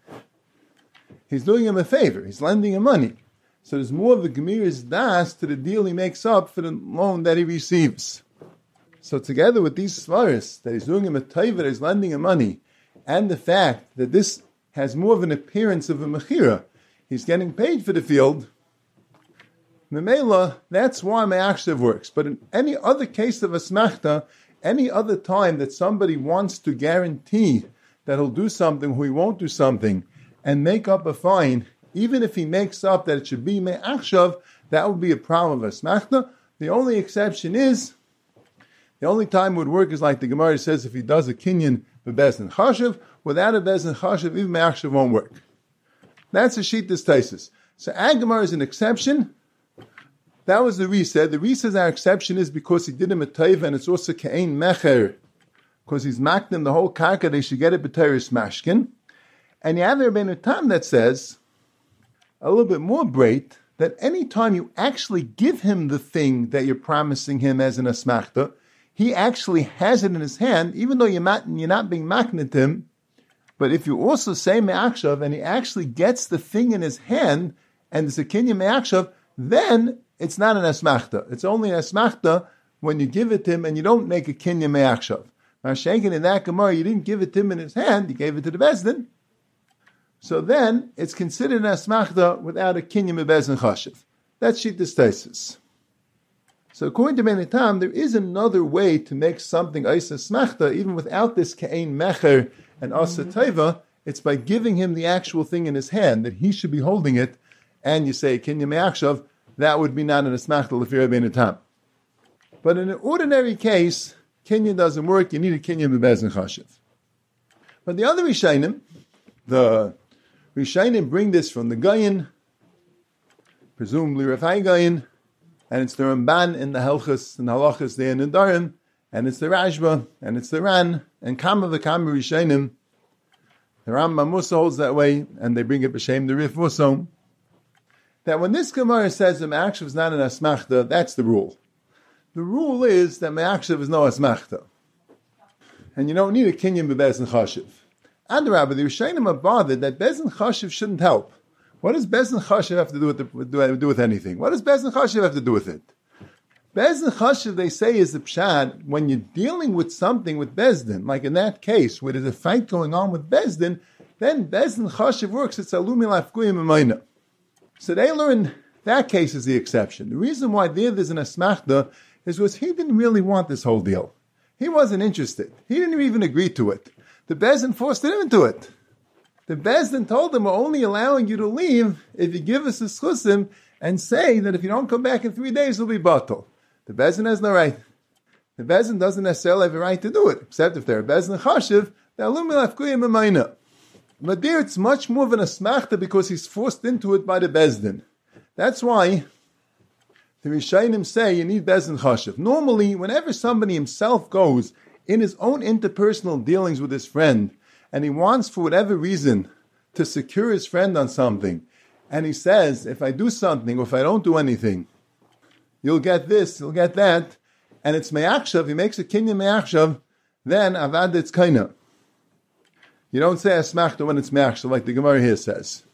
He's doing him a favor. He's lending him money. So there's more of the Gemir's das to the deal he makes up for the loan that he receives. So together with these svaris, that he's doing him a taiva, that he's lending him money, and the fact that this has more of an appearance of a mechira, he's getting paid for the field, Memela, that's why me'achshav works. But in any other case of asmachta, any other time that somebody wants to guarantee that he'll do something or he won't do something and make up a fine, even if he makes up that it should be me'achshav, that would be a problem of asmachta. The only exception is, the only time it would work is like the Gemara says, if he does a kinyan bebezdin chashiv, without a bezdin chashiv, even me'achshav won't work. That's a shittas taisus. So Agamar is an exception. That was the Re said. The Re says our exception is because he did him a taiva, and it's also ke'ein mecher, because he's makdim the whole karka, they should get it b'teris mashkin. And you have the Rabbeinu Tam that says, a little bit more bright, that any time you actually give him the thing that you're promising him as an asmachta, he actually has it in his hand, even though you're not, you're not being maknit him. But if you also say me'achshav, and he actually gets the thing in his hand, and it's a kinyan me'achshav, then it's not an asmachta. It's only an asmachta when you give it to him and you don't make a kinyan me'achshav. Mashenkin in that Gemara, you didn't give it to him in his hand, you gave it to the bezdin. So then it's considered an asmachta without a kinyan me'bezdin chashiv. That's shittas taisus. So according to Menitam, there is another way to make something asa smachta, even without this ke'ein mecher and asa taiva. It's by giving him the actual thing in his hand, that he should be holding it, and you say kinyan me'achshav, that would be not an asmachta l'fir Menitam. But in an ordinary case, kinyan doesn't work, you need a kinyan bebezdin chashiv. But the other Rishonim, the Rishonim bring this from the Gaon, presumably Rav Hai Gaon, and it's the Ramban in the Helchus and Halachas there in the Darim, and it's the Rashba, and it's the Ran, and Kama v'Kama Rishonim. The Rambam Musa holds that way, and they bring it b'shem the Rif Musa. That when this Gemara says that Me'akshav is not an Asmachta, that's the rule. The rule is that Me'akshav is no Asmachta. And you don't need a Kinyan b'Bezin Chashiv. And the Rabbi, the Rishonim are bothered that Bezin Chashiv shouldn't help. What does Bezin Chashiv have to do with, the, do, do with anything? What does Bezin Chashiv have to do with it? Bezin Chashiv, they say, is the pshat when you're dealing with something with Bezdin, like in that case where there's a fight going on with Bezdin, then Bezin Chashiv works. It's alumi lafkuyim emayna. So they learn that case is the exception. The reason why there there's an asmachta is because he didn't really want this whole deal. He wasn't interested. He didn't even agree to it. The Bezdin forced him into it. The Bezdin told him, we're only allowing you to leave if you give us a schusim and say that if you don't come back in three days, it'll be batal. The Bezdin has no right. The Bezdin doesn't necessarily have a right to do it, except if they're a Bezdin Chashiv, they're alumi lafkuyim emayna. But there it's much more of an asmachta because he's forced into it by the Bezdin. That's why the Rishonim say you need Bezdin Chashiv. Normally, whenever somebody himself goes in his own interpersonal dealings with his friend, and he wants, for whatever reason, to secure his friend on something, and he says, if I do something, or if I don't do anything, you'll get this, you'll get that, and it's me'akshav, he makes a kinyan me'akshav, then avad it's kaina. You don't say asmachta when it's me'akshav, like the Gemara here says.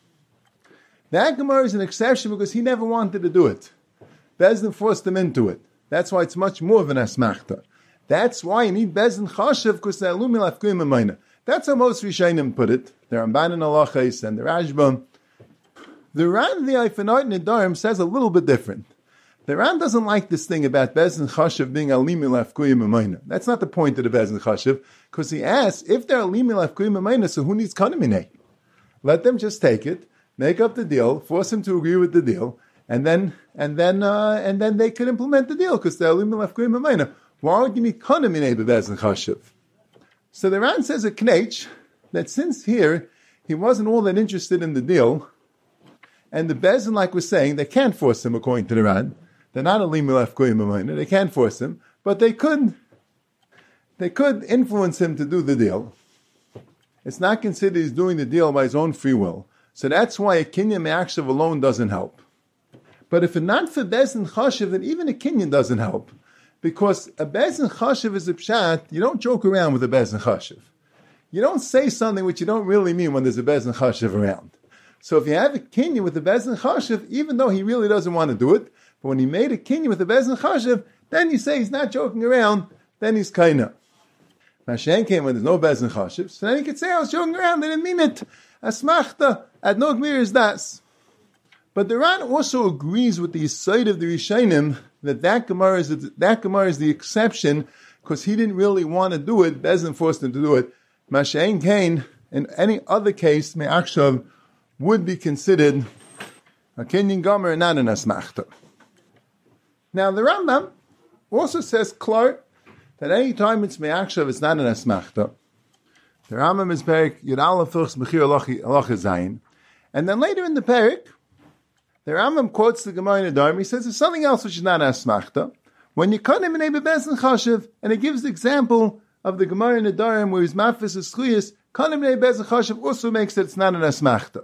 That Gemara is an exception because he never wanted to do it. Bezdin forced him into it. That's why it's much more of an asmachta. That's why you need Bezdin Chashiv, because they're alumi lafkuyim emayna. That's how most Rishonim put it. The Ramban and Halachos and the Rashba. The Ran, the Eifanot and the Darim says a little bit different. The Ran doesn't like this thing about Bezdin Chashiv being alimi lafkuyim emayna. That's not the point of the Bezdin Chashiv, because he asks, if they're alimi lafkuyim emayna, so who needs kanamine? Let them just take it, make up the deal, force him to agree with the deal, and then and then uh, and then they could implement the deal because they're alimi lafkuyim emayna. Why would you need kanamine b'Bezdin Chashiv? So the Ran says a knech that since here he wasn't all that interested in the deal, and the Bezdin, like we're saying, they can't force him according to the Ran. They're not a limi lafkuyim emayna. They can't force him, but they could. They could influence him to do the deal. It's not considered he's doing the deal by his own free will. So that's why a kinyan me'akshav alone doesn't help. But if it's not for Bezdin Chashiv, then even a kinyan doesn't help. Because a Bezdin Chashiv is a pshat, you don't joke around with a Bezdin Chashiv. You don't say something which you don't really mean when there's a Bezdin Chashiv around. So if you have a kinyan with a Bezdin Chashiv, even though he really doesn't want to do it, but when he made a kinyan with a Bezdin Chashiv, then you say he's not joking around, then he's kaina. Mashen came when there's no Bezdin Chashiv, so then he could say I was joking around, I didn't mean it. Asmachta, ad no gmir is das. But the Ran also agrees with the side of the Rishonim that that Gemara is that Gemara is the exception because he didn't really want to do it. Bezdin forced him to do it. Mashen Kain, in any other case, me'akshav would be considered a kinyan gomer and not an asmachta. Now the Rambam also says klar that any time it's me'akshav, it's not an asmachta. The Rambam is perik Yud Aleph Filchs Mechir Halacha Zayin, and then later in the perik, the Rambam quotes the Gemara in the Dharma. He says there's something else which is not asmachta. When you cut him in a Bezdin Chashiv, and it gives the example of the Gemara in the Dharma where his mafis is schuyas, cut him in a Bezdin Chashiv also makes it it's not an asmachta.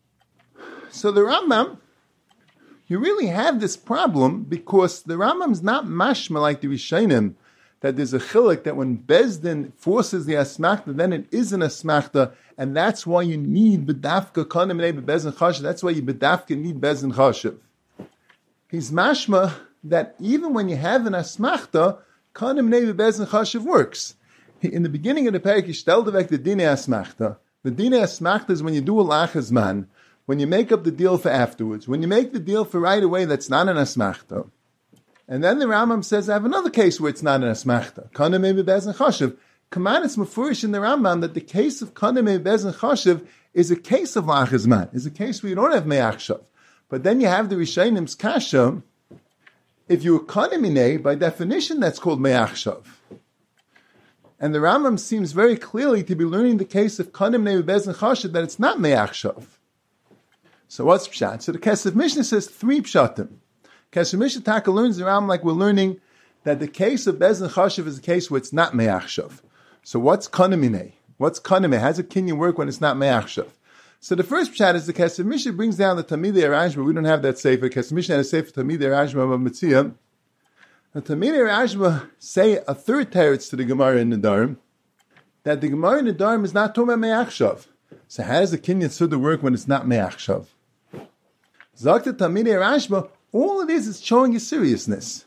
So the Rambam, you really have this problem because the Rambam's not mashma like the Rishonim, that there's a chilek that when Bezdin forces the asmachta, then it is an asmachta, and that's why you need bedafka kanim nei bezdin chashiv. That's why you bedafka need bezdin chashiv. He's mashma that even when you have an asmachta, kanim nei bezdin chashiv works. He, in the beginning of the parak, he stelled back the dine asmachta. The dine asmachta is when you do a lachazman, when you make up the deal for afterwards. When you make the deal for right away, that's not an asmachta. And then the Rambam says, I have another case where it's not an asmachta. Kana maybe bezin chashiv. Come on, it's mafurish in the Rambam that the case of kana maybe bezin chashiv is a case of lachazman. Is a case where you don't have me'akshav. But then you have the Rishonim's kasha. If you kana minei, by definition, that's called me'akshav. And the Rambam seems very clearly to be learning the case of Kanim Nei Bezin Chashav that it's not Me'achshav. So what's Pshat? So the Kesef Mishnah says three Pshatim. Kesef Mishnah Taka learns the Rambam like we're learning that the case of Bezin Chashav is a case where it's not Me'achshav. So what's Kanim Nei? What's Kanim Nei? How does a kinyan work when it's not Me'achshav? So the first Pshat is the Kesef Mishnah brings down the Tamidei Rashba. We don't have that sefer. Kesef Mishnah has a sefer Tamidei Rashba of Metzia. The Tamidei Rashba say a third teretz to the Gemara in Nedarim, that the Gemara in Nedarim is not talking about Me'achshav. So how does the kinyan Suda work when it's not Me'achshav? Zakta Tamidei Rashba, all it is is showing you seriousness.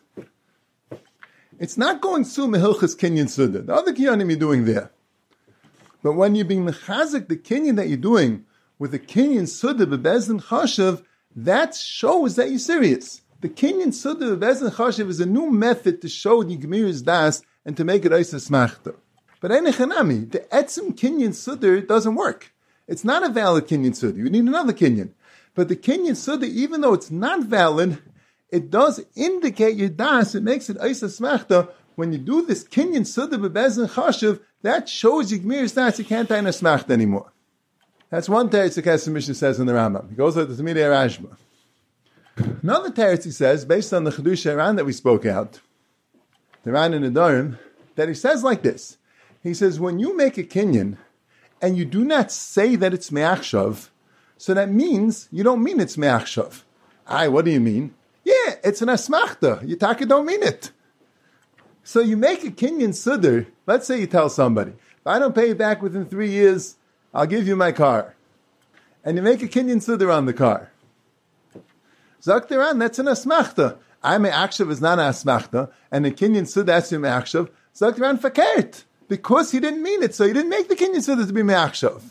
It's not going through Mehilchas kinyan Suda. The other kinyanim you're doing there. But when you're being mechazik, the kinyan that you're doing with the kinyan Suda b'Bezin Chashav, that shows that you're serious. The kinyan Suda b'Bezin Chashav is a new method to show the Gemira's das and to make it Eisa Smachta. But Einechanami, the Etzim kinyan Suda doesn't work. It's not a valid kinyan Suda. You need another kinyan. But the kinyan Suda, even though it's not valid, it does indicate your das. It makes it Eisa Smachta. When you do this kinyan Suda b'Bezin Chashav, that shows you Gemira's das. You can't Eina Smachta anymore. That's one teretz the Kesef Mishnah says in the Rambam. He goes to the Tamidei Rashba. Another teretz he says, based on the Chiddushei Ran that we spoke out, the Ran in Nedarim, that he says like this. He says, when you make a kinyan, and you do not say that it's Me'achshav, so that means you don't mean it's Me'achshav. Aye, what do you mean? Yeah, it's an asmachta. You taka don't mean it. So you make a kinyan Sudar, let's say you tell somebody, if I don't pay you back within three years, I'll give you my car. And you make a kinyan Sudar on the car. Zaktiran, that's an asmachta. I me'achshav is not an asmachta, and the kinyan Sudar is me'achshav. Zaktiran fakert. Because he didn't mean it, so he didn't make the kinyan Sudar to be me'achshav.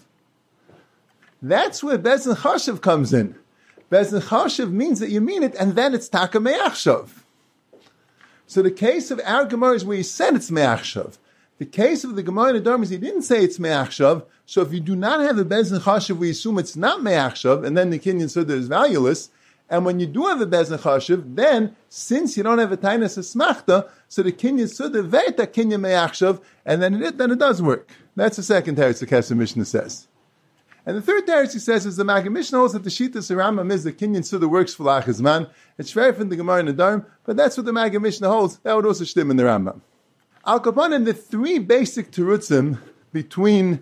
That's where Bezin Chashav comes in. Bezin Chashav means that you mean it, and then it's taka me'achshav. So the case of our Gemara is where he said it's me'achshav. The case of the Gemara in Nedarim is he didn't say it's me'achshav, so if you do not have a Bezin Chashav, we assume it's not me'achshav, and then the kinyan Sudar is valueless. And when you do have a Bezin Chashav, then, since you don't have a Tainas Esmachta, so the kinyan Sudar ve'et kinyan me'achshav, and then it, then it does work. That's the second teretz the Kesef Mishnah says. And the third teretz he says is the Maggid Mishnah holds that the Shittas Rambam is the kinyan Sudar works for Lachizman. It's very from the Gemara in Nedarim, but that's what the Maggid Mishnah holds. That would also stem in the Rambam. Al Kapanim, the three basic terutzim between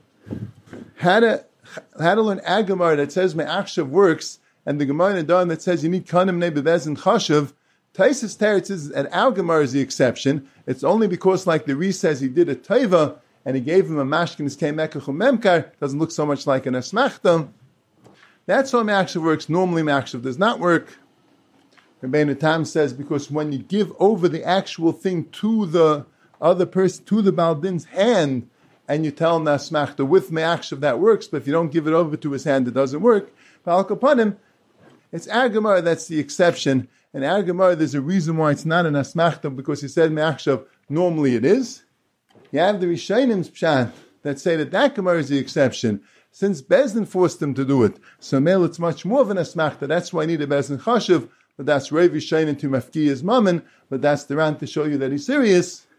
how to, how to learn Agamar that says Me'achshav works and the Gemara in Nedarim that says you need Kanim Nei B'Bezin Chashav, Taisus Teretz is that Al Gemara is the exception. It's only because, like the Re says, he did a Taiva and he gave him a Mashkin his Kemekach Memkar, doesn't look so much like an Asmachta. That's how Me'achshav works. Normally Me'achshav does not work. Rabbeinu Tam says because when you give over the actual thing to the other person, to the Baldin's hand, and you tell him that Asmachta with Me'achshav that works, but if you don't give it over to his hand, it doesn't work. But Al Kapanim, it's Agamar that's the exception. And Agamar, there's a reason why it's not an Asmachta, because he said Me'achshav, normally it is. You have the Rishonim Pshat that say that that Gemara is the exception. Since Bezdin forced him to do it, so male it's much more of an Asmachta. That's why I need a Bezdin Chashav, but that's Rav Rishonim to Mafki his Mammon, but that's the rant to show you that he's serious.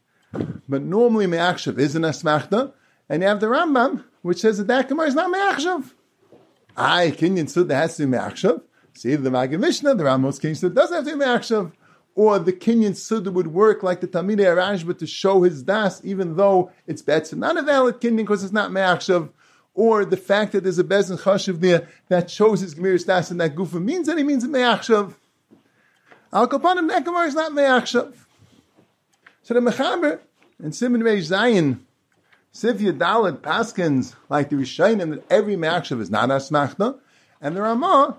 But normally Me'achshav is an Asmachta, and you have the Rambam, which says that that Gemara is not Me'achshav. Aye, kinyan Sudar has to be Me'achshav. See, the Maggid Mishnah, the Rambam's kinyan Sudar doesn't have to be Me'achshav. Or the kinyan Sudar would work like the Tamidei Rashba to show his das, even though it's better not a valid kinyan because it's not Me'achshav. Or the fact that there's a Bezin Chashav there that shows his Gemira's das and that Gufa means that he means a Me'achshav. Al Kapanim, that Gemara is not Me'achshav. So the Mechaber and Siman Reish Zayin, Sivya Dalet Paskins, like the Rishonim, that every Me'achshav is not Asmachta, and the Ramah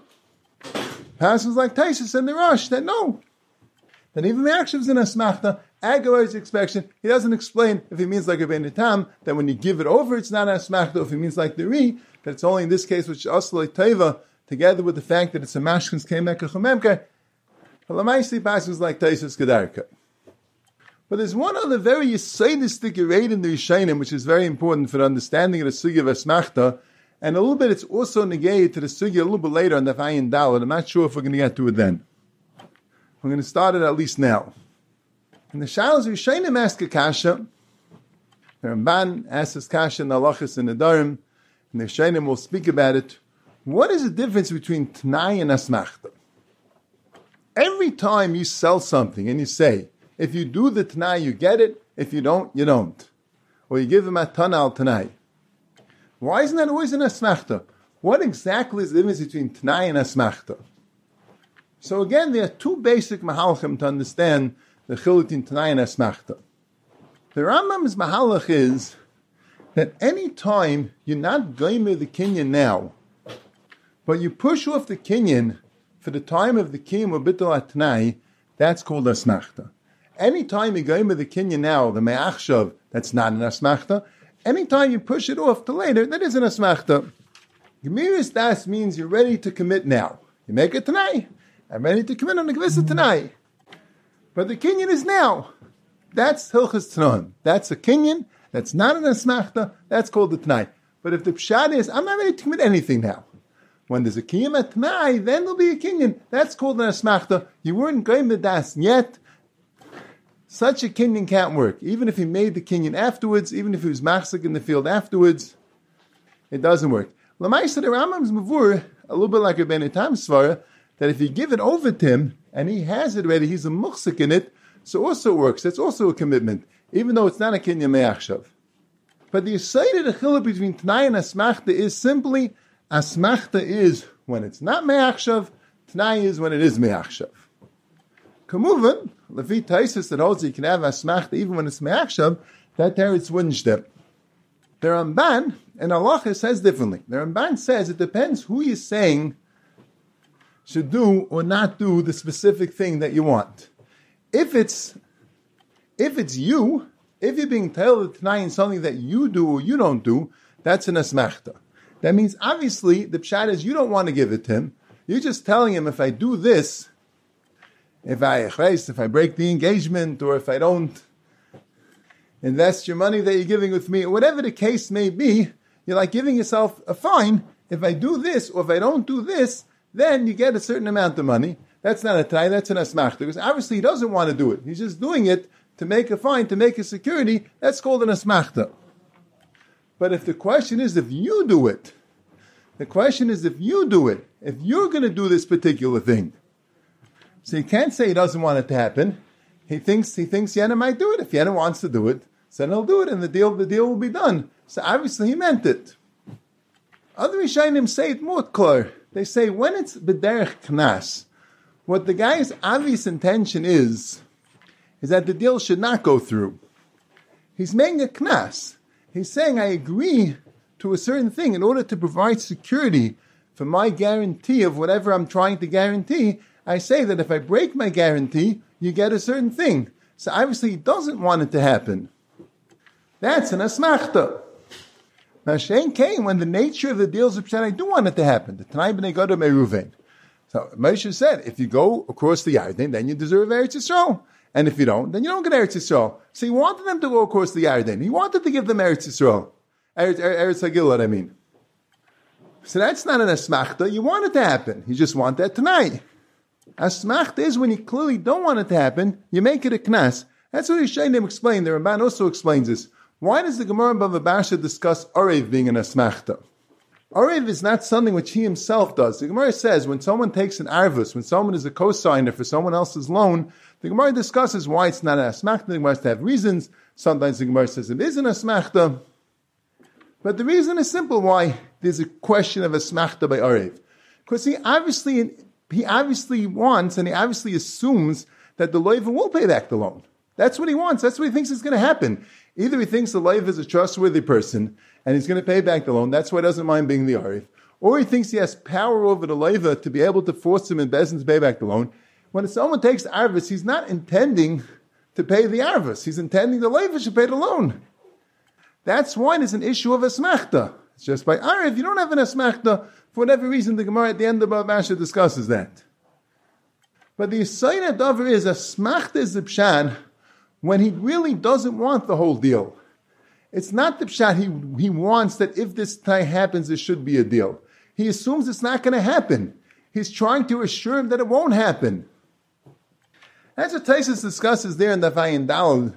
Paskins like Taisus and the Rosh that no, that even Me'achshav is an Asmachta. Agamar is the exception. He doesn't explain if he means like Rabbeinu Tam that when you give it over it's not Asmachta, or if he means like the Re that it's only in this case which Asloi Teva, together with the fact that it's a Mashkin's Kemekach Memkar. But Lamaisi Paskins like Taisus Gedarka. But there's one other very yesodistic grade in the Rishonim, which is very important for the understanding of the Sugya of Asmachta, and a little bit it's also negated to the Sugya a little bit later on the Ayin Dalet. I'm not sure if we're going to get to it then. We're going to start it at least now. And the Shalos Rishonim ask a kasha, The Ramban asks us kasha in the halachas and nedarim, and the Shainim will speak about it. What is the difference between T'nai and Asmachta? Every time you sell something and you say, if you do the T'nai, you get it. If you don't, you don't. Or you give them a Tana al T'nai. Why isn't that always an Asmachta? What exactly is the difference between T'nai and Asmachta? So again, there are two basic mahalchim to understand the chiluk between T'nai and Asmachta. The Rambam's mahalach is that any time you're not going with the kinyan now, but you push off the kinyan for the time of the kinyan or bittul atnai, that's called asmachta. Anytime you're going with the kinyan now, the me'achshav, that's not an asmachta. Anytime you push it off to later, that is an asmachta. Gemiris das means you're ready to commit now. You make it tonight. I'm ready to commit on the gevissa tonight. But the kinyan is now. That's hilchas tanon. That's a kinyan. That's not an asmachta. That's called the tonight. But if the pshat is, I'm not ready to commit anything now. When there's a kinyan at tonight, then there'll be a kinyan. That's called an asmachta. You weren't going with das yet. Such a kinyan can't work. Even if he made the kinyan afterwards, even if he was machzik in the field afterwards, it doesn't work. L'maisa the Rambam's mavur, a little bit like a Ben Etam svara, that if you give it over to him, and he has it ready, he's a muchzik in it, so also works. That's also a commitment, even though it's not a kinyan me'achshav. But the aside of the chiluk between T'nai and Asmachta is simply, Asmachta is when it's not me'achshav, T'nai is when it is me'achshav. Kamuvan, Lefi Taisus that holds you can have Asmachta even when it's me'achshav, that there it's wouldn't step. The Ramban, and halacha says differently. The Ramban says it depends who you're saying should do or not do the specific thing that you want. If it's if it's you, if you're being told tonight in something that you do or you don't do, that's an asmachta. That means obviously the pshat is you don't want to give it to him. You're just telling him if I do this, if I if I break the engagement, or if I don't invest your money that you're giving with me, or whatever the case may be, you're like giving yourself a fine. If I do this, or if I don't do this, then you get a certain amount of money. That's not a t'nai, that's an asmachta. Because obviously he doesn't want to do it. He's just doing it to make a fine, to make a security. That's called an asmachta. But if the question is if you do it, the question is if you do it, if you're going to do this particular thing. So you can't say he doesn't want it to happen. He thinks he thinks Yana might do it. If Yana wants to do it, so then he'll do it, and the deal the deal will be done. So obviously he meant it. Other Rishonim say it more clear. They say when it's b'derech knas, what the guy's obvious intention is, is that the deal should not go through. He's making a knas. He's saying I agree to a certain thing in order to provide security for my guarantee of whatever I'm trying to guarantee. I say that if I break my guarantee, you get a certain thing. So obviously he doesn't want it to happen. That's an asmachta. Now Shein came when the nature of the deals of Pshat, I do want it to happen. The Tanai b'nei Gad Meruven. So Moshe said, if you go across the Yarden, then you deserve Eretz Yisrael. And if you don't, then you don't get Eretz Yisrael. So he wanted them to go across the Yarden. He wanted to give them Eretz Yisrael. Eretz, Eretz Hagilad, I mean. So that's not an asmachta. You want it to happen. You just want that tonight. Asmachta is when you clearly don't want it to happen, you make it a knas. That's what Yishayim explained. The Ramban also explains this. Why does the Gemara in Bava Basha discuss Arev being an asmachta? Arev is not something which he himself does. The Gemara says when someone takes an arvus, when someone is a co-signer for someone else's loan, the Gemara discusses why it's not an asmachta. The Gemara has to have reasons. Sometimes the Gemara says it is an asmachta. But the reason is simple why there's a question of asmachta by Arev. Because he obviously, he obviously wants and he obviously assumes that the loiva will pay back the loan. That's what he wants. That's what he thinks is going to happen. Either he thinks the loiva is a trustworthy person and he's going to pay back the loan. That's why he doesn't mind being the Arif. Or he thinks he has power over the loiva to be able to force him in Bezin to pay back the loan. When someone takes arvus, he's not intending to pay the arvus. He's intending the loiva should pay the loan. That's why there's an issue of asmachta. It's just by Arif, you don't have an asmachta. For whatever reason, the Gemara at the end of Bava Basha discusses that. But the Yisayna Dover is asmachta is the pshat when he really doesn't want the whole deal. It's not the pshat he, he wants that if this time happens, there should be a deal. He assumes it's not going to happen. He's trying to assure him that it won't happen. That's what Taisus discusses there in the Vayin Dalad,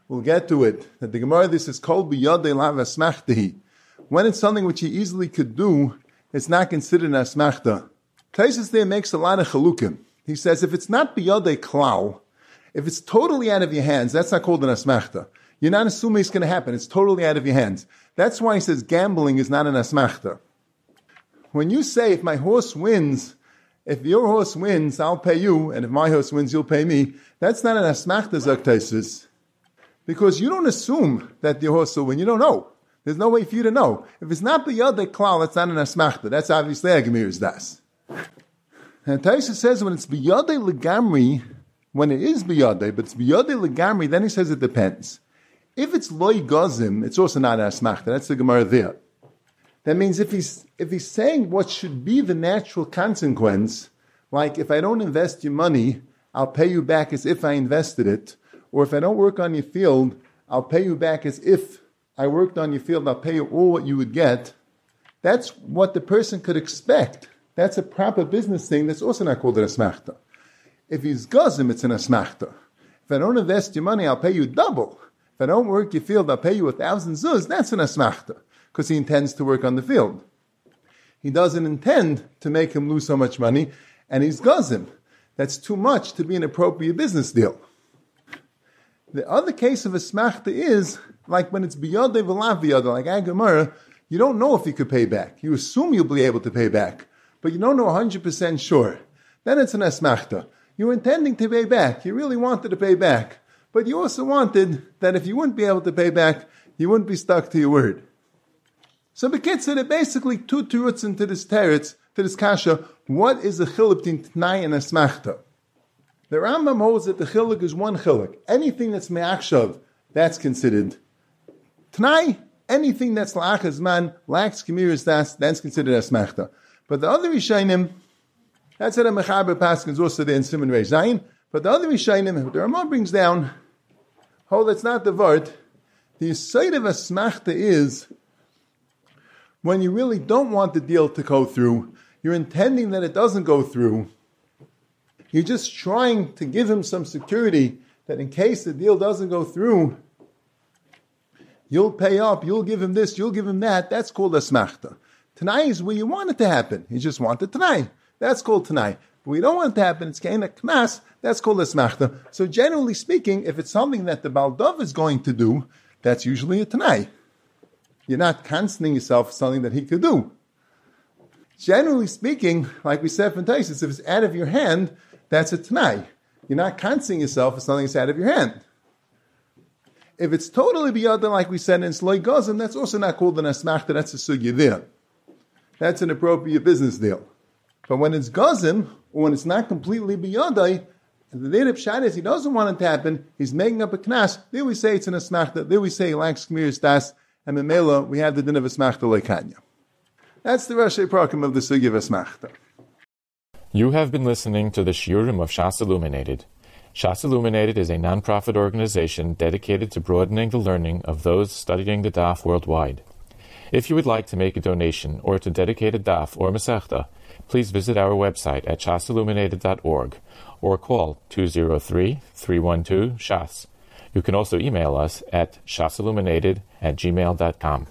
we'll get to it, that the Gemara, this is called biyadei lav asmachtahi. When it's something which he easily could do, it's not considered an asmachta. Taisus there makes a lot of chalukim. He says if it's not biyadei klal, if it's totally out of your hands, that's not called an asmachta. You're not assuming it's going to happen. It's totally out of your hands. That's why he says gambling is not an asmachta. When you say, if my horse wins, if your horse wins, I'll pay you, and if my horse wins, you'll pay me, that's not an asmachta, Zok Taisus, because you don't assume that your horse will win. You don't know. There's no way for you to know. If it's not biyadei klal, that's not an asmachta. That's obviously a gemir's das. And Taisus says when it's biyadei legamri, when it is biyadei, but it's biyadei legamri, then he says it depends. If it's loy gozim, it's also not an asmachta. That's the Gemara there. That means if he's if he's saying what should be the natural consequence, like if I don't invest your money, I'll pay you back as if I invested it, or if I don't work on your field, I'll pay you back as if I worked on your field, I'll pay you all what you would get. That's what the person could expect. That's a proper business thing. That's also not called an asmachta. If he's gozim, it's an asmachta. If I don't invest your money, I'll pay you double. If I don't work your field, I'll pay you a thousand zuz. That's an asmachta, because he intends to work on the field. He doesn't intend to make him lose so much money, and he's gozim. That's too much to be an appropriate business deal. The other case of asmachta is like when it's biyadei v'lav biyadei, like Agamara, you don't know if you could pay back. You assume you'll be able to pay back, but you don't know one hundred percent sure. Then it's an asmachta. You're intending to pay back. You really wanted to pay back. But you also wanted that if you wouldn't be able to pay back, you wouldn't be stuck to your word. So Bekitzer, there are basically two teruts into this teretz, to this kasha. What is the chiluk between t'nai and asmachta? The Rambam holds that the chiluk is one chiluk. Anything that's me'achshav, that's considered t'nai. Anything that's la'achaz man, lacks kemiris das, that's considered asmachta. But the other Rishayim, that's what a mechaber paskins also there in Siman Reish Zayin. But the other Rishayim, the Rambam brings down, hold that's not the vart. The side of asmachta is when you really don't want the deal to go through, you're intending that it doesn't go through. You're just trying to give him some security that in case the deal doesn't go through, you'll pay up, you'll give him this, you'll give him that. That's called asmachta. Tanai is where you want it to happen. You just want it tanai. That's called tanai. But we don't want it to happen. It's kaina knas. That's called asmachta. So generally speaking, if it's something that the Baldov is going to do, that's usually a tanai. You're not constantly yourself for something that he could do. Generally speaking, like we said from Taisus, if it's out of your hand, that's a tanai. You're not constantly yourself for something that's out of your hand. If it's totally biyada, like we said in Sloi Gozim, that's also not called an asmachta, that's a sugya there. That's an appropriate business deal. But when it's Gozim, or when it's not completely biyadai, and the native shad is he doesn't want it to happen, he's making up a knas, there we say it's an asmachta, there we say he lacks kmiris das, and memela, we have the din of asmachta leikanya. That's the Rashi Prakim of the sugya of asmachta. You have been listening to the Shiurim of Shas Illuminated. Shas Illuminated is a non-profit organization dedicated to broadening the learning of those studying the daf worldwide. If you would like to make a donation or to dedicate a daf or masechta, please visit our website at shas illuminated dot org or call two oh three, three one two, S H A S. You can also email us at shasilluminated at gmail dot com.